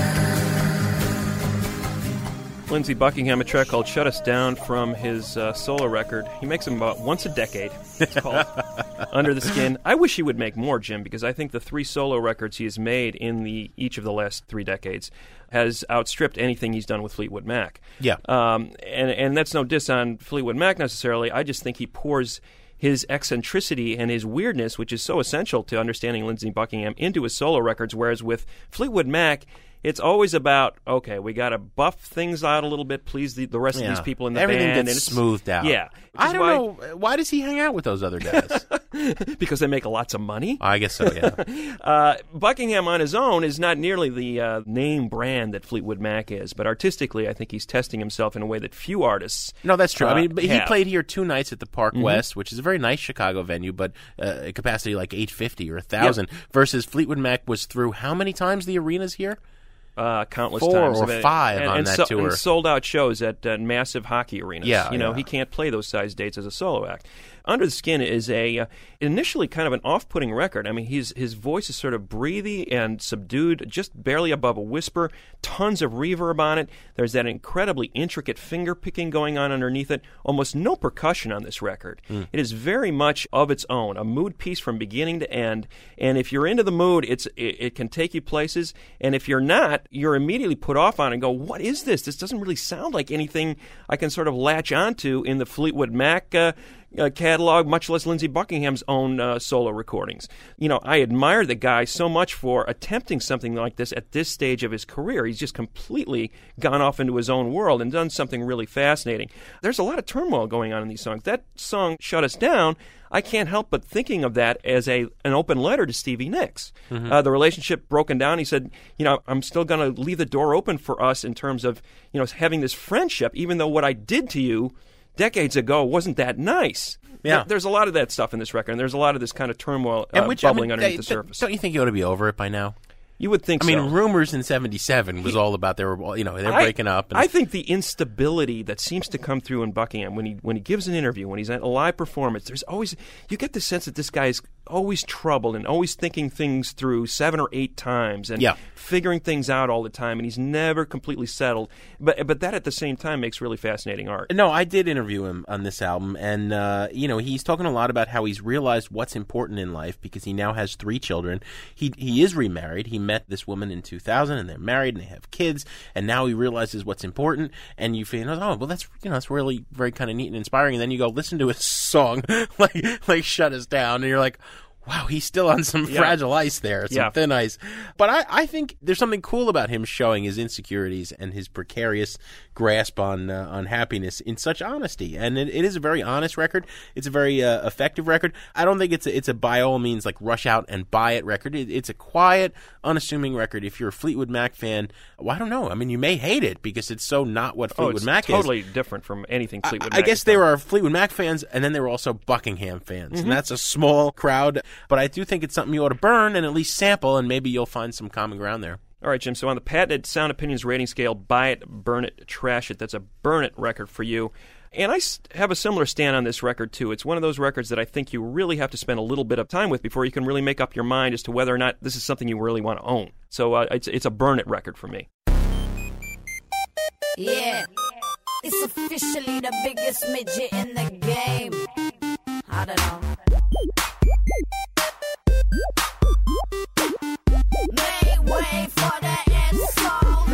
Lindsey Buckingham, a track called Shut Us Down from his uh, solo record. He makes them about once a decade. It's called Under the Skin. I wish he would make more, Jim, because I think the three solo records he has made in the each of the last three decades has outstripped anything he's done with Fleetwood Mac. Yeah. Um, and, and that's no diss on Fleetwood Mac necessarily. I just think he pours his eccentricity and his weirdness, which is so essential to understanding Lindsey Buckingham, into his solo records, whereas with Fleetwood Mac, it's always about, okay, we got to buff things out a little bit, please the, the rest Yeah. of these people in the Everything band. gets and it's, smoothed out. Yeah. I don't why, know. Why does he hang out with those other guys? Because they make lots of money? I guess so, yeah. uh, Buckingham on his own is not nearly the uh, name brand that Fleetwood Mac is, but artistically I think he's testing himself in a way that few artists No, that's true. uh, I mean, but he have. played here two nights at the Park Mhm. West, which is a very nice Chicago venue, but uh, a capacity like eight fifty or one thousand, versus Fleetwood Mac was through how many times the arenas here? Uh, countless Four times. or five and, on and that so, tour. And sold out shows at uh, massive hockey arenas. Yeah, you know, yeah. he can't play those size dates as a solo act. Under the Skin is a uh, initially kind of an off-putting record. I mean, he's, his voice is sort of breathy and subdued, just barely above a whisper, tons of reverb on it. There's that incredibly intricate finger-picking going on underneath it, almost no percussion on this record. Mm. It is very much of its own, a mood piece from beginning to end, and if you're into the mood, it's it, it can take you places, and if you're not, you're immediately put off on it and go, what is this? This doesn't really sound like anything I can sort of latch onto in the Fleetwood Mac uh, uh, catalog, much less Lindsey Buckingham's own uh, solo recordings. You know, I admire the guy so much for attempting something like this at this stage of his career. He's just completely gone off into his own world and done something really fascinating. There's a lot of turmoil going on in these songs. That song, Shut Us Down, I can't help but thinking of that as a an open letter to Stevie Nicks. Mhm. Uh, the relationship broken down. He said, you know, I'm still going to leave the door open for us in terms of, you know, having this friendship, even though what I did to you decades ago wasn't that nice. Yeah. There- There's a lot of that stuff in this record, and there's a lot of this kind of turmoil uh, And which, I bubbling mean, underneath they- the surface. Don't you think you ought to be over it by now? You would think I so. mean, Rumors in seventy-seven was all about they were, you know, they're I- breaking up. And I think the instability that seems to come through in Buckingham when he when he gives an interview, when he's at a live performance, there's always you get the sense that this guy is always troubled and always thinking things through seven or eight times and Yeah. figuring things out all the time, and he's never completely settled. But but that at the same time makes really fascinating art. No, I did interview him on this album, and uh, you know, he's talking a lot about how he's realized what's important in life because he now has three children. He he is remarried. He met this woman in two thousand, and they're married, and they have kids. And now he realizes what's important. And you feel, oh, well, that's you know, that's really very kind of neat and inspiring. And then you go listen to his song, like like Shut Us Down, and you're like, Wow, he's still on some Yeah. fragile ice there, some Yeah. thin ice. But I, I think there's something cool about him showing his insecurities and his precarious grasp on uh, on happiness in such honesty. And it, it is a very honest record. It's a very uh, effective record. I don't think it's a, it's a by all means like rush out and buy it record. It, it's a quiet, unassuming record. If you're a Fleetwood Mac fan, well, I don't know. I mean, you may hate it because it's so not what Oh, Fleetwood it's Mac totally is. different from anything Fleetwood I Mac. guess has they done. were Fleetwood Mac fans, and then they were also Buckingham fans. Mhm. And that's a small crowd. But I do think it's something you ought to burn and at least sample, and maybe you'll find some common ground there. All right, Jim. So on the patented Sound Opinions rating scale, buy it, burn it, trash it. That's a burn it record for you. And I s- have a similar stand on this record, too. It's one of those records that I think you really have to spend a little bit of time with before you can really make up your mind as to whether or not this is something you really want to own. So uh, it's, it's a burn it record for me. Yeah, it's officially the biggest midget in the game. I don't know. Make way for the end song.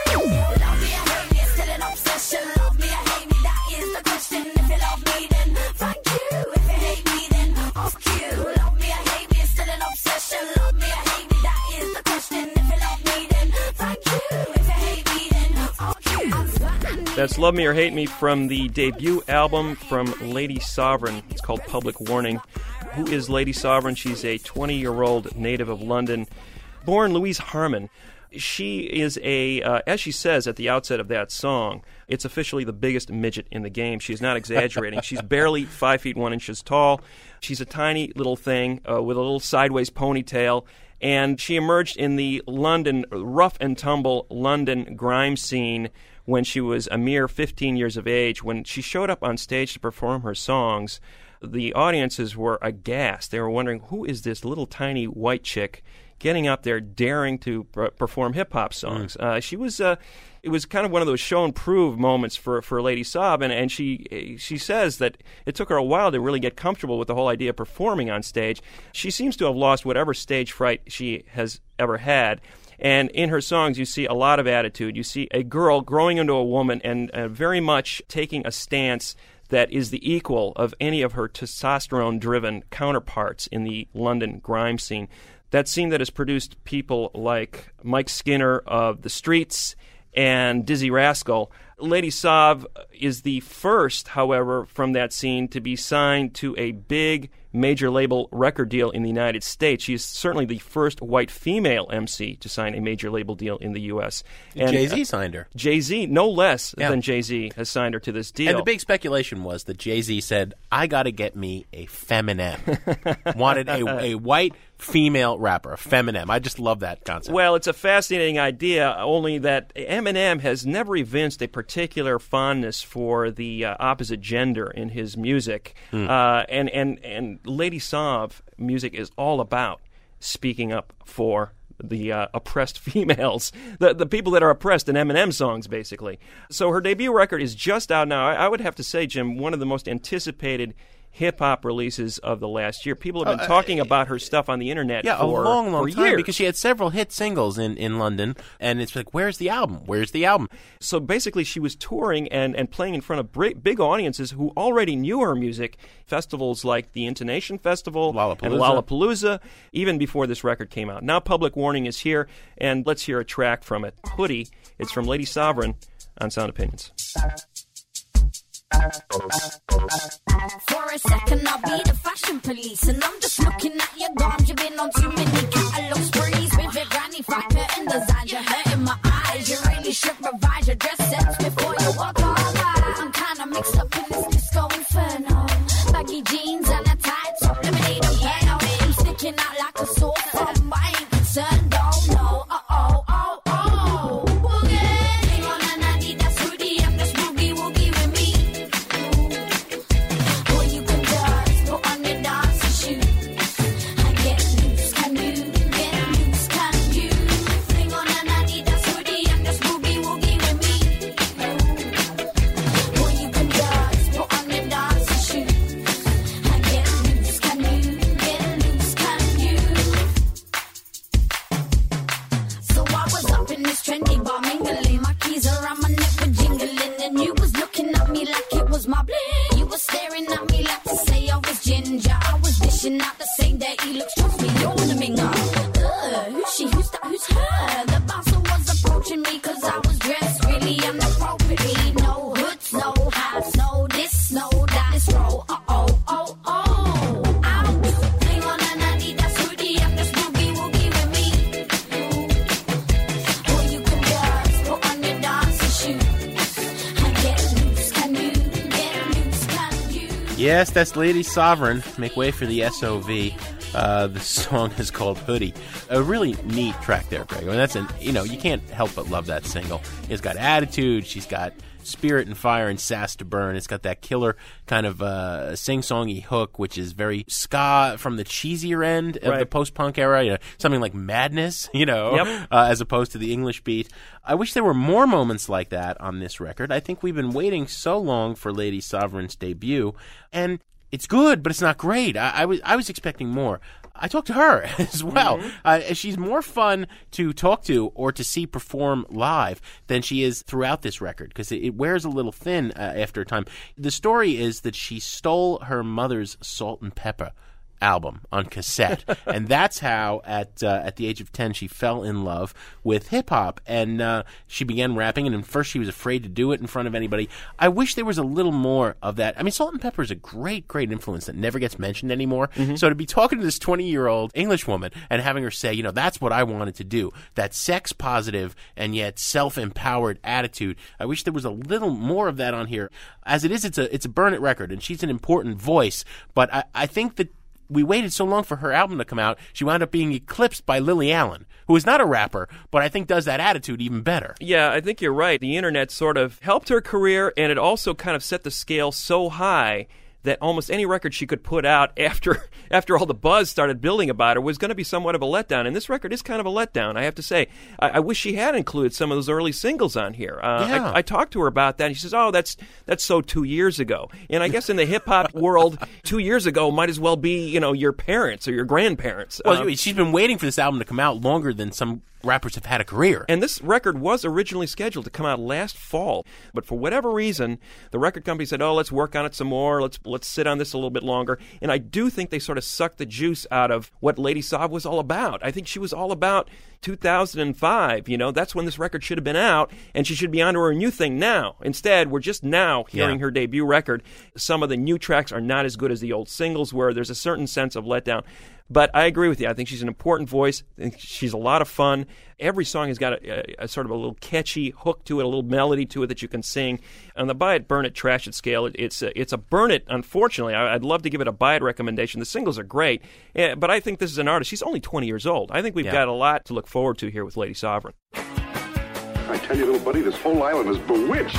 Love me or hate me, it's still an obsession. Love me or hate me, that is the question. If you love me, then thank you. If you hate me, then off cue. Love me or hate me, it's still an obsession. Love me or hate me, that is the question. If you love me, then thank you. If you hate me, then off cue. That's Love Me or Hate Me from the debut album from Lady Sovereign. It's called Public Warning. Who is Lady Sovereign? She's a twenty-year-old native of London, born Louise Harmon. She is a, uh, as she says at the outset of that song, it's officially the biggest midget in the game. She's not exaggerating. She's barely five feet one inches tall. She's a tiny little thing uh, with a little sideways ponytail. And she emerged in the London, rough and tumble London grime scene when she was a mere fifteen years of age. When she showed up on stage to perform her songs, the audiences were aghast. They were wondering, who is this little tiny white chick getting up there daring to pr- perform hip-hop songs? Mm. Uh, she was... Uh, It was kind of one of those show and prove moments for, for Lady Sob, and, and she she says that it took her a while to really get comfortable with the whole idea of performing on stage. She seems to have lost whatever stage fright she has ever had. And in her songs, you see a lot of attitude. You see a girl growing into a woman and uh, very much taking a stance that is the equal of any of her testosterone-driven counterparts in the London grime scene. That scene that has produced people like Mike Skinner of The Streets and Dizzy Rascal. Lady Sob is the first, however, from that scene to be signed to a big major label record deal in the United States. She is certainly the first white female M C to sign a major label deal in the U S And Jay-Z uh, signed her. Jay-Z, no less yeah. than Jay-Z, has signed her to this deal. And the big speculation was that Jay-Z said, I got to get me a Feminem. Wanted a, a white female rapper, a Feminem. I just love that concept. Well, it's a fascinating idea, only that Eminem has never evinced a particular fondness for the uh, opposite gender in his music. Mm. Uh, and, and, and Lady Sob music is all about speaking up for the uh, oppressed females, the the people that are oppressed in Eminem songs, basically. So her debut record is just out now. I, I would have to say, Jim, one of the most anticipated hip-hop releases of the last year. People have been uh, talking uh, about her stuff on the internet yeah, for, a long, long for time, years. because she had several hit singles in, in London, and it's like, where's the album? Where's the album? So basically she was touring and, and playing in front of big audiences who already knew her music. Festivals like the Intonation Festival Lollapalooza. and Lollapalooza, even before this record came out. Now Public Warning is here, and let's hear a track from it. Hoodie. It's from Lady Sovereign on Sound Opinions. For a second I'll be the fashion police, and I'm just looking at your garms. You've been on too many catalog sprees with your granny fat curtain designs. You're hurting my eyes. You really should revise your dress sense before you walk all right. I'm kinda mixed up in this disco inferno. Baggy jeans and a tight top, lemonade and piano. I'm sticking out like a sore thumb. I ain't concerned, don't know. Uh oh, oh, oh. Boogie, hang on, and I need that hoodie. I'm just boogie woogie with me. My bling. You were staring at me like to say I was ginger. I was dishing out the same day. He looks stroll. Oh, oh, oh, oh. Ow. Hang on, I need that sweetie up this boogie woogie with me. Or you can just put on your dancing shoes and get loose. Can you get loose? Can you? Yes, that's Lady Sovereign. Make way for the S O V. Uh, the song is called Hoodie. A really neat track there, Greg. I mean, that's an, you know, you can't help but love that single. It's got attitude. She's got spirit and fire and sass to burn. It's got that killer kind of uh, sing-songy hook, which is very ska from the cheesier end of right. the post-punk era. You know, something like Madness, you know, yep. uh, as opposed to the English beat. I wish there were more moments like that on this record. I think we've been waiting so long for Lady Sovereign's debut, and it's good, but it's not great. I, I was I was expecting more. I talked to her as well. Mm-hmm. Uh, she's more fun to talk to or to see perform live than she is throughout this record because it, it wears a little thin uh, after a time. The story is that she stole her mother's Salt and Pepper album on cassette, and that's how at uh, at the age of ten she fell in love with hip hop, and uh, she began rapping. And at first she was afraid to do it in front of anybody. I wish there was a little more of that. I mean, Salt and Pepper is a great, great influence that never gets mentioned anymore. Mm-hmm. So to be talking to this twenty-year-old English woman and having her say, you know, that's what I wanted to do, that sex positive and yet self-empowered attitude. I wish there was a little more of that on here. As it is, it's a it's a Burn It record, and she's an important voice. But I, I think that we waited so long for her album to come out, she wound up being eclipsed by Lily Allen, who is not a rapper, but I think does that attitude even better. Yeah, I think you're right. The internet sort of helped her career, and it also kind of set the scale so high that almost any record she could put out after after all the buzz started building about her was going to be somewhat of a letdown. And this record is kind of a letdown, I have to say. I, I wish she had included some of those early singles on here. Uh, yeah. I, I talked to her about that, and she says, oh, that's that's so two years ago. And I guess in the hip-hop world, two years ago might as well be, you know, your parents or your grandparents. Well, um, she's been waiting for this album to come out longer than some rappers have had a career. And this record was originally scheduled to come out last fall, but for whatever reason, the record company said, oh, let's work on it some more, let's let's sit on this a little bit longer. And I do think they sort of sucked the juice out of what Lady Sav was all about. I think she was all about two thousand five, you know, that's when this record should have been out, and she should be on to her new thing now. Instead, we're just now hearing yeah. her debut record. Some of the new tracks are not as good as the old singles were. There's a certain sense of letdown. But I agree with you. I think she's an important voice. I think she's a lot of fun. Every song has got a, a, a sort of a little catchy hook to it, a little melody to it that you can sing. On the Buy It, Burn It, Trash It scale, it, it's, a, it's a Burn It, unfortunately. I, I'd love to give it a Buy It recommendation. The singles are great. Yeah, but I think this is an artist. She's only twenty years old. I think we've yeah. got a lot to look forward to here with Lady Sovereign. I tell you, little buddy, this whole island is bewitched.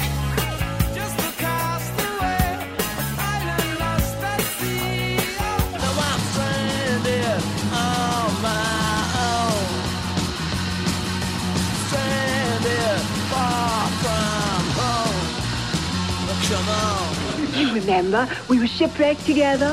You remember, we were shipwrecked together.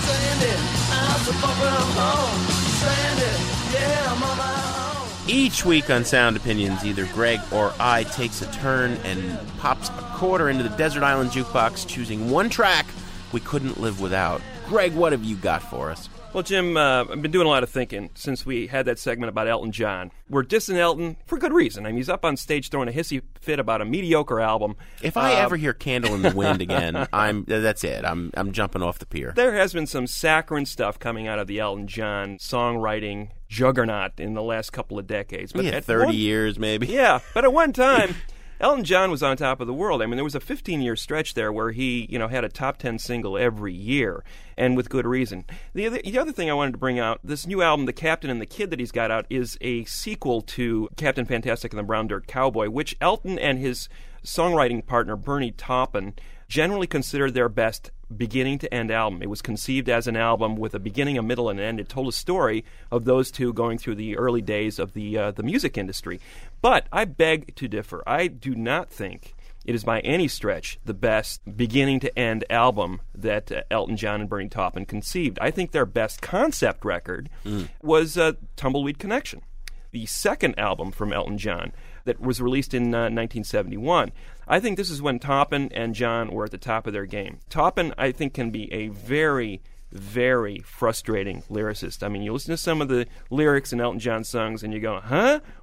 Each week on Sound Opinions, either Greg or I takes a turn and pops a quarter into the Desert Island Jukebox, choosing one track we couldn't live without. Greg, what have you got for us? Well, Jim, uh, I've been doing a lot of thinking since we had that segment about Elton John. We're dissing Elton for good reason. I mean, he's up on stage throwing a hissy fit about a mediocre album. If I uh, ever hear Candle in the Wind again, I'm that's it. I'm I'm jumping off the pier. There has been some saccharine stuff coming out of the Elton John songwriting juggernaut in the last couple of decades. But yeah, at thirty one, years maybe. Yeah, but at one time, Elton John was on top of the world. I mean, there was a fifteen-year stretch there where he, you know, had a top ten single every year, and with good reason. The other, the other thing I wanted to bring out, this new album, The Captain and the Kid, that he's got out, is a sequel to Captain Fantastic and the Brown Dirt Cowboy, which Elton and his songwriting partner, Bernie Taupin, generally consider their best beginning-to-end album. It was conceived as an album with a beginning, a middle, and an end. It told a story of those two going through the early days of the uh, the music industry. But I beg to differ. I do not think it is by any stretch the best beginning-to-end album that uh, Elton John and Bernie Taupin conceived. I think their best concept record mm. was uh, Tumbleweed Connection, the second album from Elton John that was released in uh, nineteen seventy-one. I think this is when Taupin and John were at the top of their game. Taupin, I think, can be a very, very frustrating lyricist. I mean, you listen to some of the lyrics in Elton John songs and you go, huh?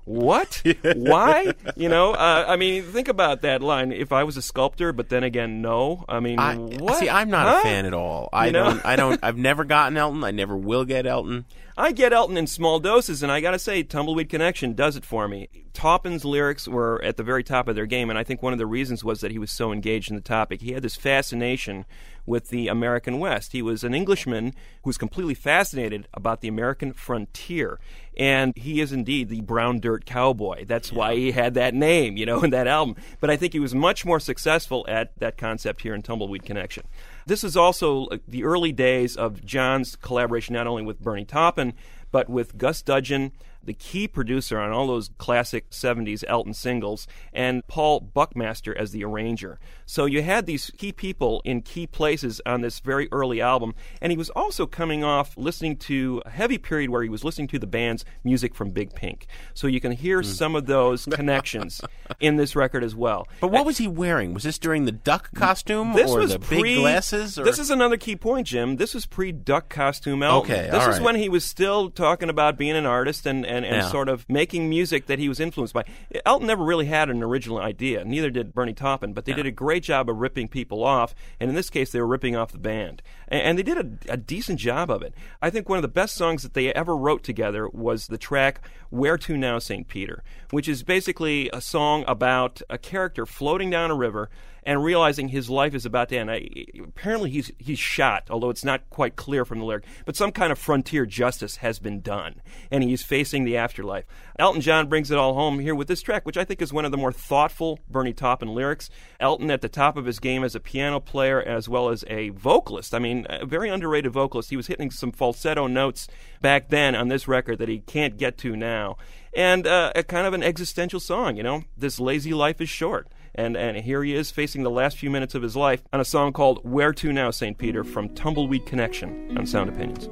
What? Why? You know, uh, I mean, think about that line. If I was a sculptor, but then again, no. I mean, I, what? See, I'm not huh? a fan at all. I You know? don't. I don't. I've never gotten Elton. I never will get Elton. I get Elton in small doses, and I got to say, Tumbleweed Connection does it for me. Taupin's lyrics were at the very top of their game, and I think one of the reasons was that he was so engaged in the topic. He had this fascination with the American West. He was an Englishman who was completely fascinated about the American frontier, and he is indeed the brown dirt cowboy. That's yeah. why he had that name, you know, in that album. But I think he was much more successful at that concept here in Tumbleweed Connection. This is also the early days of John's collaboration not only with Bernie Taupin, but with Gus Dudgeon, the key producer on all those classic seventies Elton singles, and Paul Buckmaster as the arranger. So you had these key people in key places on this very early album, and he was also coming off listening to a heavy period where he was listening to the band's music from Big Pink. So you can hear mm. some of those connections in this record as well. But what was he wearing? Was this during the duck costume this or was the pre, big glasses? Or? This is another key point, Jim. This was pre-duck costume Elton. Okay, this all is right. when he was still talking about being an artist and, and, and yeah. sort of making music that he was influenced by. Elton never really had an original idea. Neither did Bernie Taupin, but they yeah. did a great job of ripping people off, and in this case, they were ripping off the band. And, and they did a, a decent job of it. I think one of the best songs that they ever wrote together was the track Where To Now, Saint Peter, which is basically a song about a character floating down a river and realizing his life is about to end. I, apparently he's he's shot, although it's not quite clear from the lyric, but some kind of frontier justice has been done, and he's facing the afterlife. Elton John brings it all home here with this track, which I think is one of the more thoughtful Bernie Taupin lyrics. Elton at the top of his game as a piano player as well as a vocalist. I mean, a very underrated vocalist. He was hitting some falsetto notes back then on this record that he can't get to now. And uh, a kind of an existential song, you know, this lazy life is short. And and here he is facing the last few minutes of his life on a song called Where To Now, Saint Peter from Tumbleweed Connection on Sound Opinions.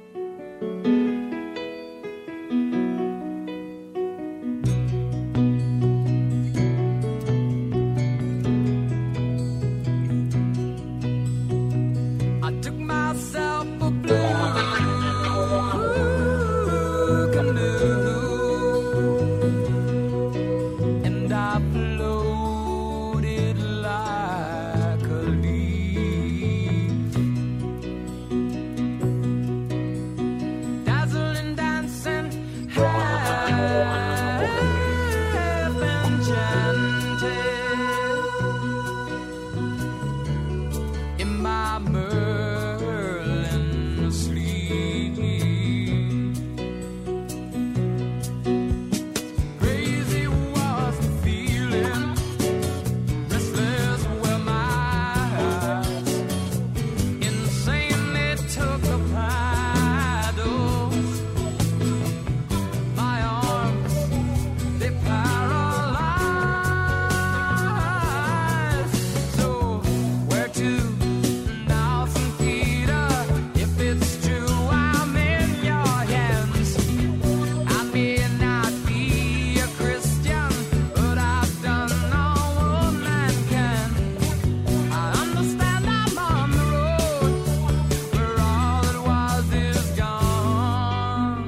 I took myself a blue canoe and I floated like a leaf, dazzling, dancing, half enchanted in my Merlin sleep. Crazy was the feeling, restless were my eyes, insanely took the paddles, my arms, they paralyzed. So where to now, Saint Peter? If it's true, I'm in your hands. I may not be a Christian, but I've done all a man can. I understand I'm on the road where all it was is gone.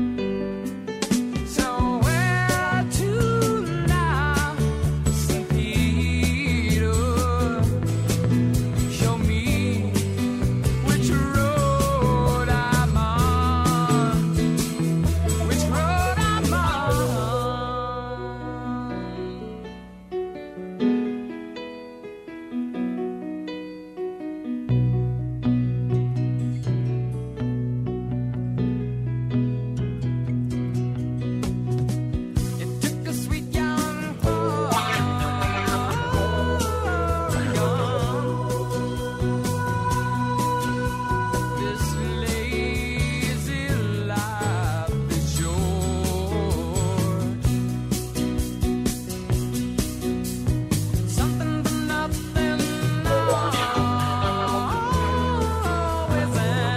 So where to now, Saint Peter? Show me which road I'm on, which road I'm on. It took a sweet young this lazy life is yours. Something for nothing, always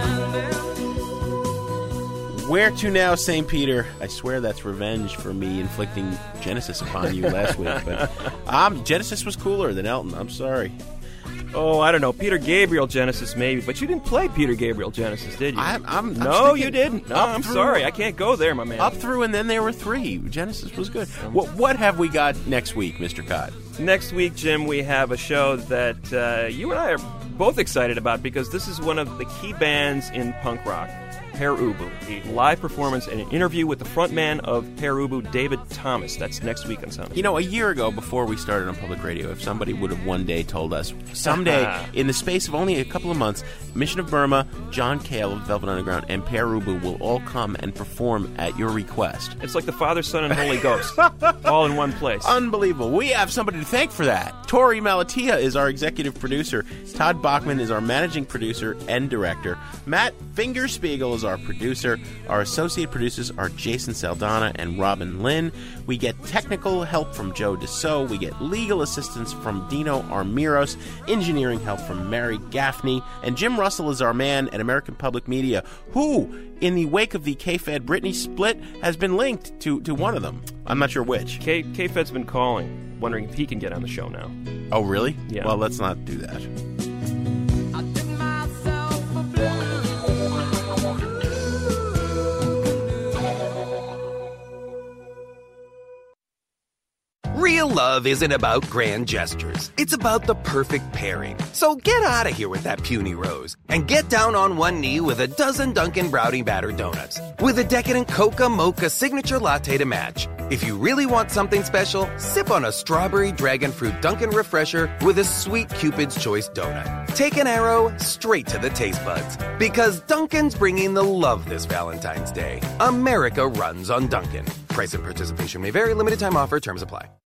ending. Where To Now, Saint Peter? I swear that's revenge for me inflicting Genesis upon you last week. But um, Genesis was cooler than Elton. I'm sorry. Oh, I don't know. Peter Gabriel Genesis, maybe. But you didn't play Peter Gabriel Genesis, did you? I, I'm, I'm no, you didn't. No, I'm through, sorry. I can't go there, my man. Up through, and then there were three. Genesis was good. What, what have we got next week, Mister Cott? Next week, Jim, we have a show that uh, you and I are both excited about because this is one of the key bands in punk rock. Pere Ubu, a live performance and an interview with the frontman of Pere Ubu, David Thomas. That's next week on Sunday. You know, a year ago, before we started on public radio, if somebody would have one day told us, someday, in the space of only a couple of months, Mission of Burma, John Cale of Velvet Underground, and Pere Ubu will all come and perform at your request. It's like the Father, Son, and Holy Ghost, all in one place. Unbelievable. We have somebody to thank for that. Tori Malatia is our executive producer. Todd Bachman is our managing producer and director. Matt Fingerspiegel is our producer. Our associate producers are Jason Saldana and Robin Lynn. We get technical help from Joe Deso. We get legal assistance from Dino Armiros, engineering help from Mary Gaffney, and Jim Russell is our man at American Public Media, who, in the wake of the K-Fed Britney split, has been linked to, to one of them. I'm not sure which. K- K-Fed's been calling, wondering if he can get on the show now. Oh, really? Yeah. Well, let's not do that. Real love isn't about grand gestures. It's about the perfect pairing. So get out of here with that puny rose and get down on one knee with a dozen Dunkin' Brownie Batter Donuts with a decadent Coca Mocha signature latte to match. If you really want something special, sip on a strawberry dragon fruit Dunkin' Refresher with a sweet Cupid's Choice donut. Take an arrow straight to the taste buds because Dunkin's bringing the love this Valentine's Day. America runs on Dunkin'. Price and participation may vary. Limited time offer. Terms apply.